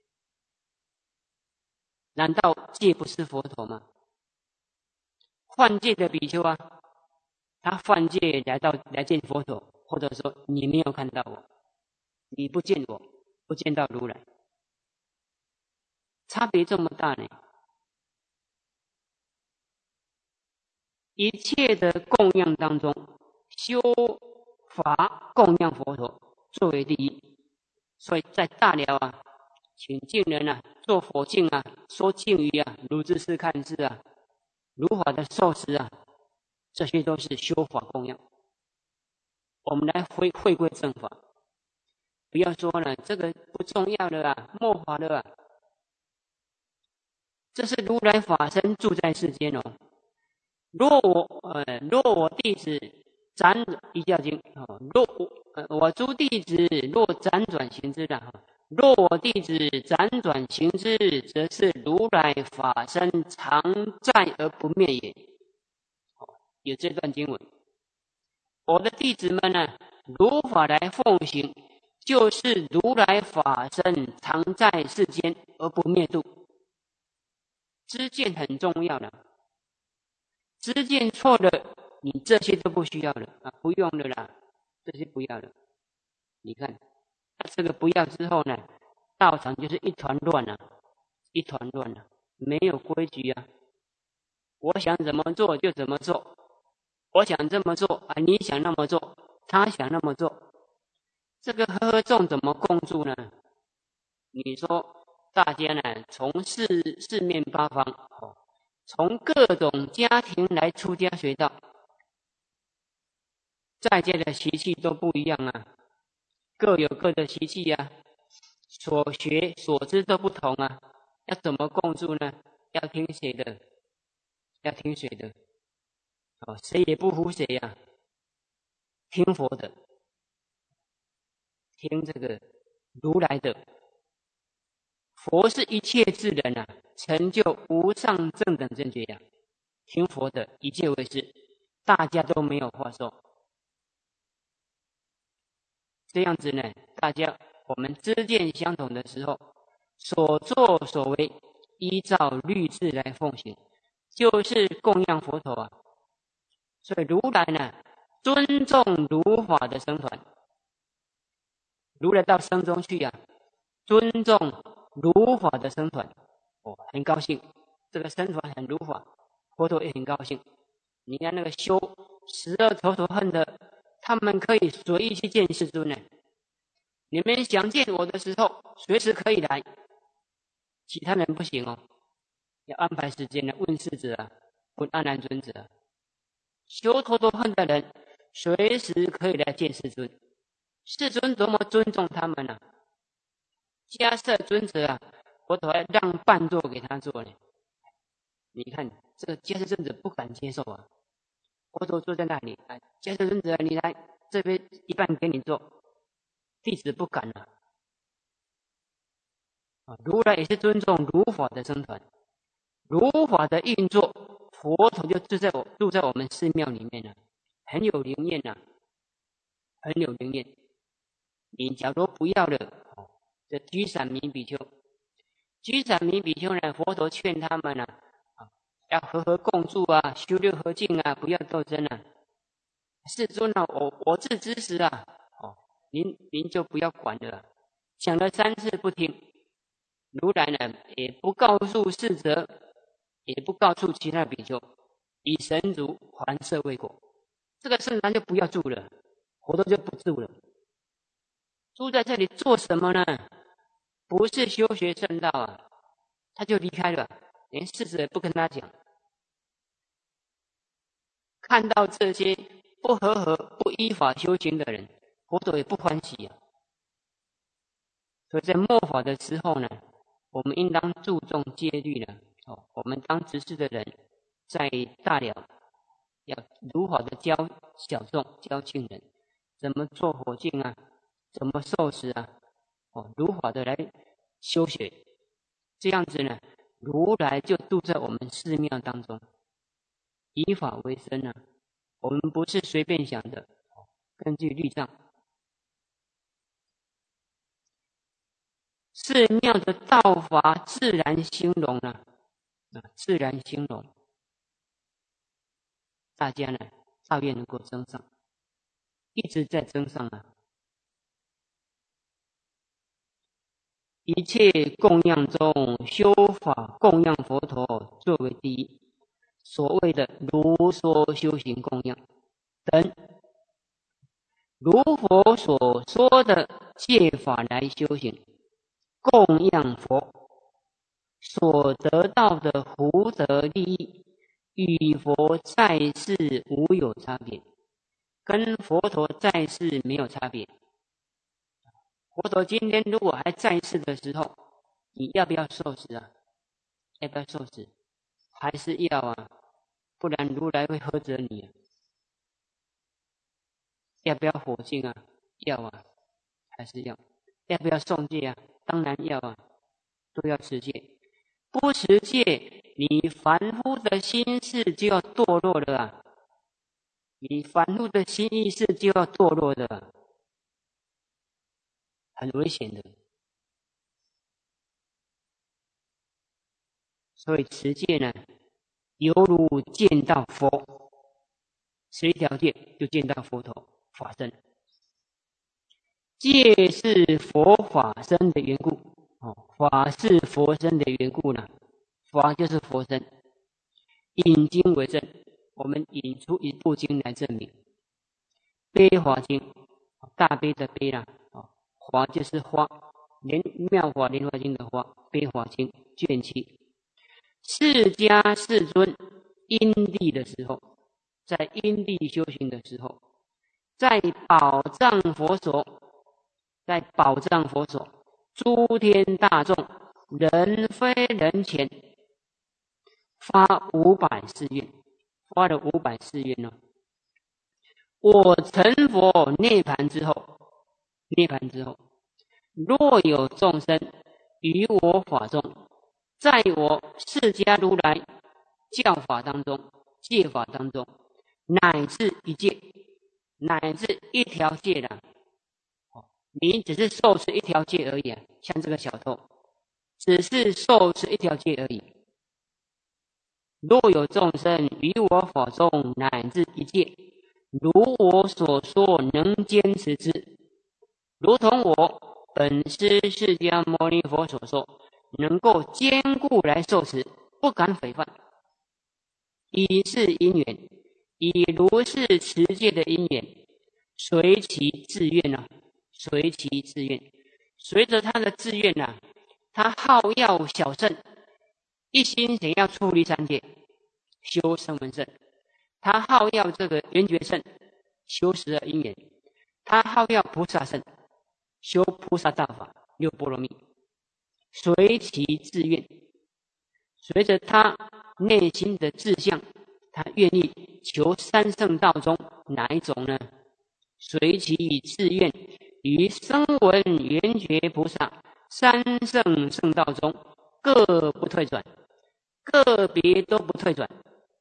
难道戒不是佛陀吗？犯戒的比丘啊，他犯戒来到来见佛陀， 或者说你没有看到我，你不见我，不见到如来，差别这么大呢？一切的供养当中，修法供养佛陀作为第一，所以在大寮啊，请敬人啊做佛经啊，说敬语啊，如知是看事啊，如法的受持啊，这些都是修法供养。我们来回回归正法，不要说呢这个不重要的啊，末法的啊，这是如来法身住在世间哦。若我呃，若我弟子辗一教经哦，若我呃我诸弟子若辗转行之的哈，若我弟子辗转行之，则是如来法身常在而不灭也。哦，有这段经文，我的弟子们呢，如法来奉行，就是如来法身常在世间而不灭度。知见很重要的。知见错了，你这些都不需要了啊，不用了啦，这些不要了。你看，这个不要之后呢，道场就是一团乱啊，一团乱啊，没有规矩啊。我想怎么做就怎么做，我想这么做啊，你想那么做，他想那么做，这个和合众怎么共住呢？你说大家呢，从四四面八方哦。从各种家庭来出家学道，在家的习气都不一样啊，各有各的习气啊，所学所知都不同啊，要怎么共住呢？要听谁的？要听谁的？哦，谁也不服谁呀、啊，听佛的，听这个如来的。佛是一切智人啊，成就无上正等正觉呀、啊。听佛的，一切为师，大家都没有话说。这样子呢，大家我们知见相同的时候，所作所为依照律制来奉行，就是供养佛陀啊。所以如来呢，尊重如法的僧团，如来到僧中去啊，尊重如法的僧团，哦，很高兴，这个僧团很如法，佛陀也很高兴。你看那个修十二头陀恨的，他们可以随意去见世尊呢。你们想见我的时候，随时可以来，其他人不行哦，要安排时间来问世者啊，问阿难尊者啊。修头陀恨的人，随时可以来见世尊，世尊多么尊重他们啊！迦叶尊者啊，佛陀还让伴座给他做呢。你看这个迦叶尊者不敢接受啊，佛陀坐在那里，哎，迦叶尊者你来这边一半给你做，弟子不敢啊。啊，如来也是尊重如法的僧团，如法的运作，佛陀就住在我住在我们寺庙里面了，很有灵验呐，很有灵验。你假如不要了，这居散弥比丘，居散弥比丘呢，佛陀劝他们呢、啊，要和和共住啊，修六合敬啊，不要斗争啊。世尊啊，我我自知时啊，哦，您您就不要管了。讲了三次不听。如来呢，也不告诉世者，也不告诉其他比丘，以神足还舍卫果。这个圣坛就不要住了，佛陀就不住了。住在这里做什么呢？不是修学圣道啊，他就离开了，连世者也不跟他讲。看到这些不和合、不依法修行的人，佛陀也不欢喜啊。所以在末法的时候呢，我们应当注重戒律呢。哦，我们当执事的人，在大了要如法的教小众、教亲人，怎么做火敬啊，怎么受持啊，哦，如法的来修学，这样子呢，如来就住在我们寺庙当中，以法为身啊。我们不是随便想的，根据律藏。寺庙的道法自然兴隆了、啊，自然兴隆，大家呢道业能够增上。 一直在增上啊。一切供养中，修法供养佛陀作为第一，所谓的如说修行供养等，如佛所说的戒法来修行，供养佛所得到的福德利益，与佛在世无有差别，跟佛陀在世没有差别。佛陀今天如果还在世的时候，你要不要受持啊？要不要受持？还是要啊，不然如来会呵责你啊。要不要火净啊？要啊，还是要。要不要诵戒啊？当然要啊，都要持戒。不持戒，你凡夫的心事就要堕落了啊！你凡夫的心意识就要堕落的啊，很危险的。所以持戒呢，犹如见到佛，持一条戒就见到佛陀法身。戒是佛法身的缘故，哦，法是佛身的缘故呢。法就是佛身。引经为证，我们引出一部经来证明。悲华经，大悲的悲啦，华就是花，莲妙法莲华经的花，悲华经卷七。释迦世尊因地的时候，在因地修行的时候，在宝藏佛所，在宝藏佛所，诸天大众，人非人前，发五百誓愿，发了五百誓愿哦。我成佛涅槃之后，涅槃之后，若有众生于我法中，在我释迦如来教法当中、戒法当中，乃至一戒，乃至一条戒的，你只是受持一条戒而已啊，像这个小偷，只是受持一条戒而已。若有众生于我法中，乃至一戒，如我所说，能坚持之，如同我本师释迦牟尼佛所说，能够坚固来受持，不敢诽谤。以是因缘，以如是持戒的因缘，随其自愿啊，随其自愿，随着他的自愿啊，他好要小乘，一心想要出离三界，修声闻乘；他好要这个缘觉乘，修十二因缘；他好要菩萨乘，修菩萨道法六波罗蜜，随其自愿，随着他内心的志向，他愿意求三圣道中哪一种呢？随其自愿，于声闻缘觉菩萨三圣圣道中各不退转，个别都不退转。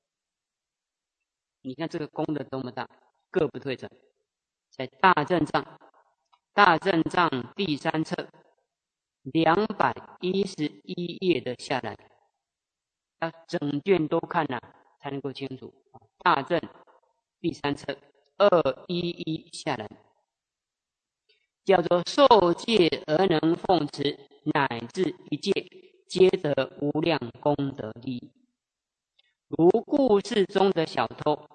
你看这个功德多么大，各不退转。在大正藏，大正藏第三册两百一十一页的下来，要整卷都看了、啊、才能够清楚。大正第三册二一一下来，叫做受戒而能奉持，乃至一戒，皆得无量功德利益。如故事中的小偷，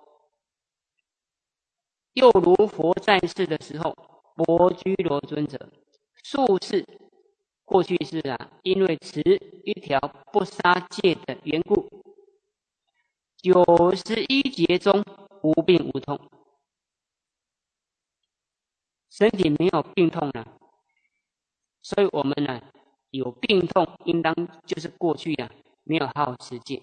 又如佛在世的时候，薄居罗尊者术士，过去是啊，因为持一条不杀戒的缘故，九十一劫中无病无痛，身体没有病痛了，所以我们呢有病痛，应当就是过去啊没有好好持戒，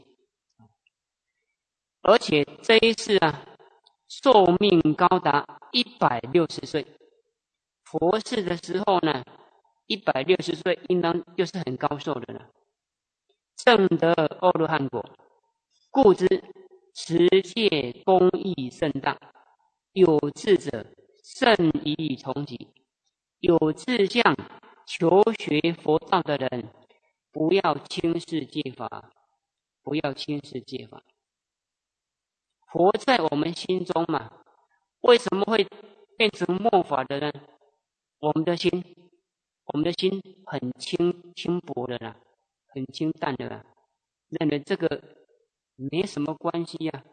而且这一次啊寿命高达一百六十岁，佛世的时候呢一百六十岁应当就是很高寿的了，证得阿罗汉果，故知持戒功益甚大，有志者甚宜从己，有志向求学佛道的人，不要轻视戒法，不要轻视戒法。佛在我们心中嘛，为什么会变成末法的呢，我们的心，我们的心很轻轻薄的啦，很清淡的啦，认为这个没什么关系呀、啊。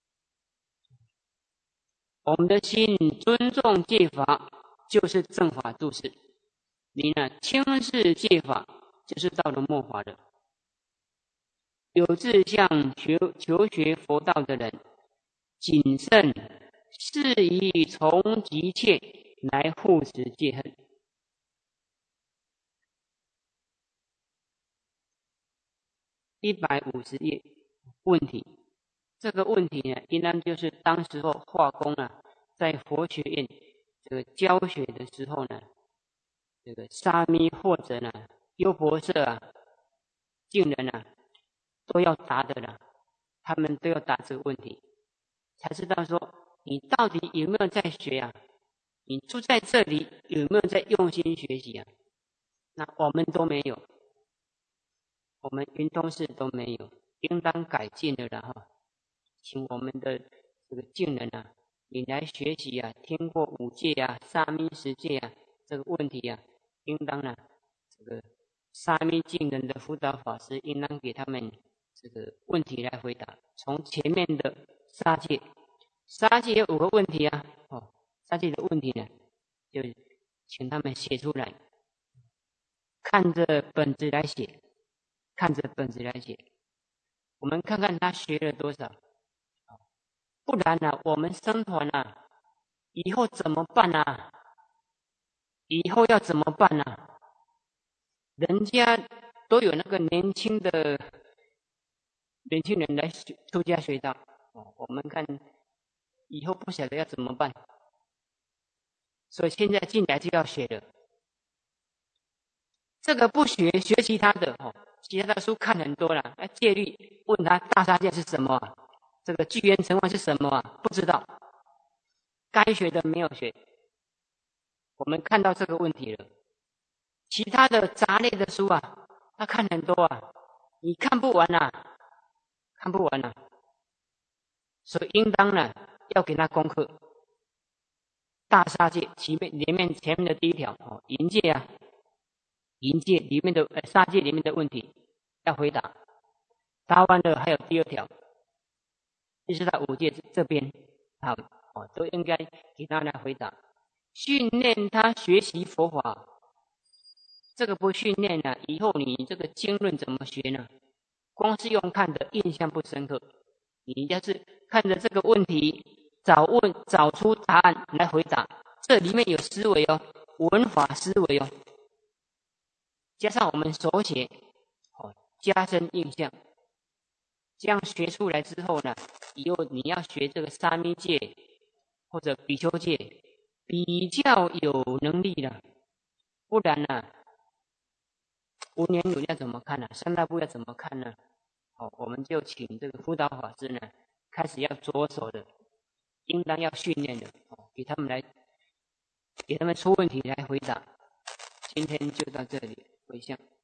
我们的心尊重戒法，就是正法度世；你呢轻视戒法，就是到了末法的。有志向求求学佛道的人，谨慎适宜从急切来护持戒恨。一百五十页问题，这个问题呢，应当就是当时候化工啊，在佛学院这个教学的时候呢，这个沙弥或者呢优婆塞啊、敬人啊，都要答的了，他们都要答这个问题，才知道说你到底有没有在学啊？你住在这里有没有在用心学习啊？那我们都没有，我们云通寺都没有，应当改进的了哈。请我们的这个敬人啊，你来学习啊，听过五戒啊、沙弥十戒啊，这个问题啊，应当呢、啊，这个沙弥敬人的辅导法师应当给他们这个问题来回答。从前面的沙戒，沙戒有五个问题啊，哦，沙戒的问题呢，就请他们写出来，看着本子来写，看着本子来写。我们看看他学了多少，不然呢、啊，我们僧团啊，以后怎么办啊？以后要怎么办啊？人家都有那个年轻的年轻人来出家学道，哦，我们看以后不晓得要怎么办，所以现在进来就要学了。这个不学，学其他的哦，其他的书看很多了。哎，戒律问他大杀戒是什么啊？这个聚缘成幻是什么啊？不知道，该学的没有学。我们看到这个问题了。其他的杂类的书啊，他看很多啊，你看不完啊，看不完啊。所以应当呢，要给他功课。大杀戒前面里面前面的第一条哦，淫戒啊，淫戒里面的呃杀戒里面的问题要回答。答完了还有第二条，就是在五戒这边，好哦，都应该给他来回答，训练他学习佛法。这个不训练呢，以后你这个经论怎么学呢？光是用看的，印象不深刻。你要是看着这个问题，找问找出答案来回答，这里面有思维哦，文法思维哦，加上我们手写，哦，加深印象。这样学出来之后呢，以后你要学这个沙弥戒或者比丘戒，比较有能力了。不然呢，文言文要怎么看呢、啊？三大部要怎么看呢？哦，我们就请这个辅导法师呢，开始要着手的，应当要训练的，哦，给他们来，给他们出问题来回答。今天就到这里，回向。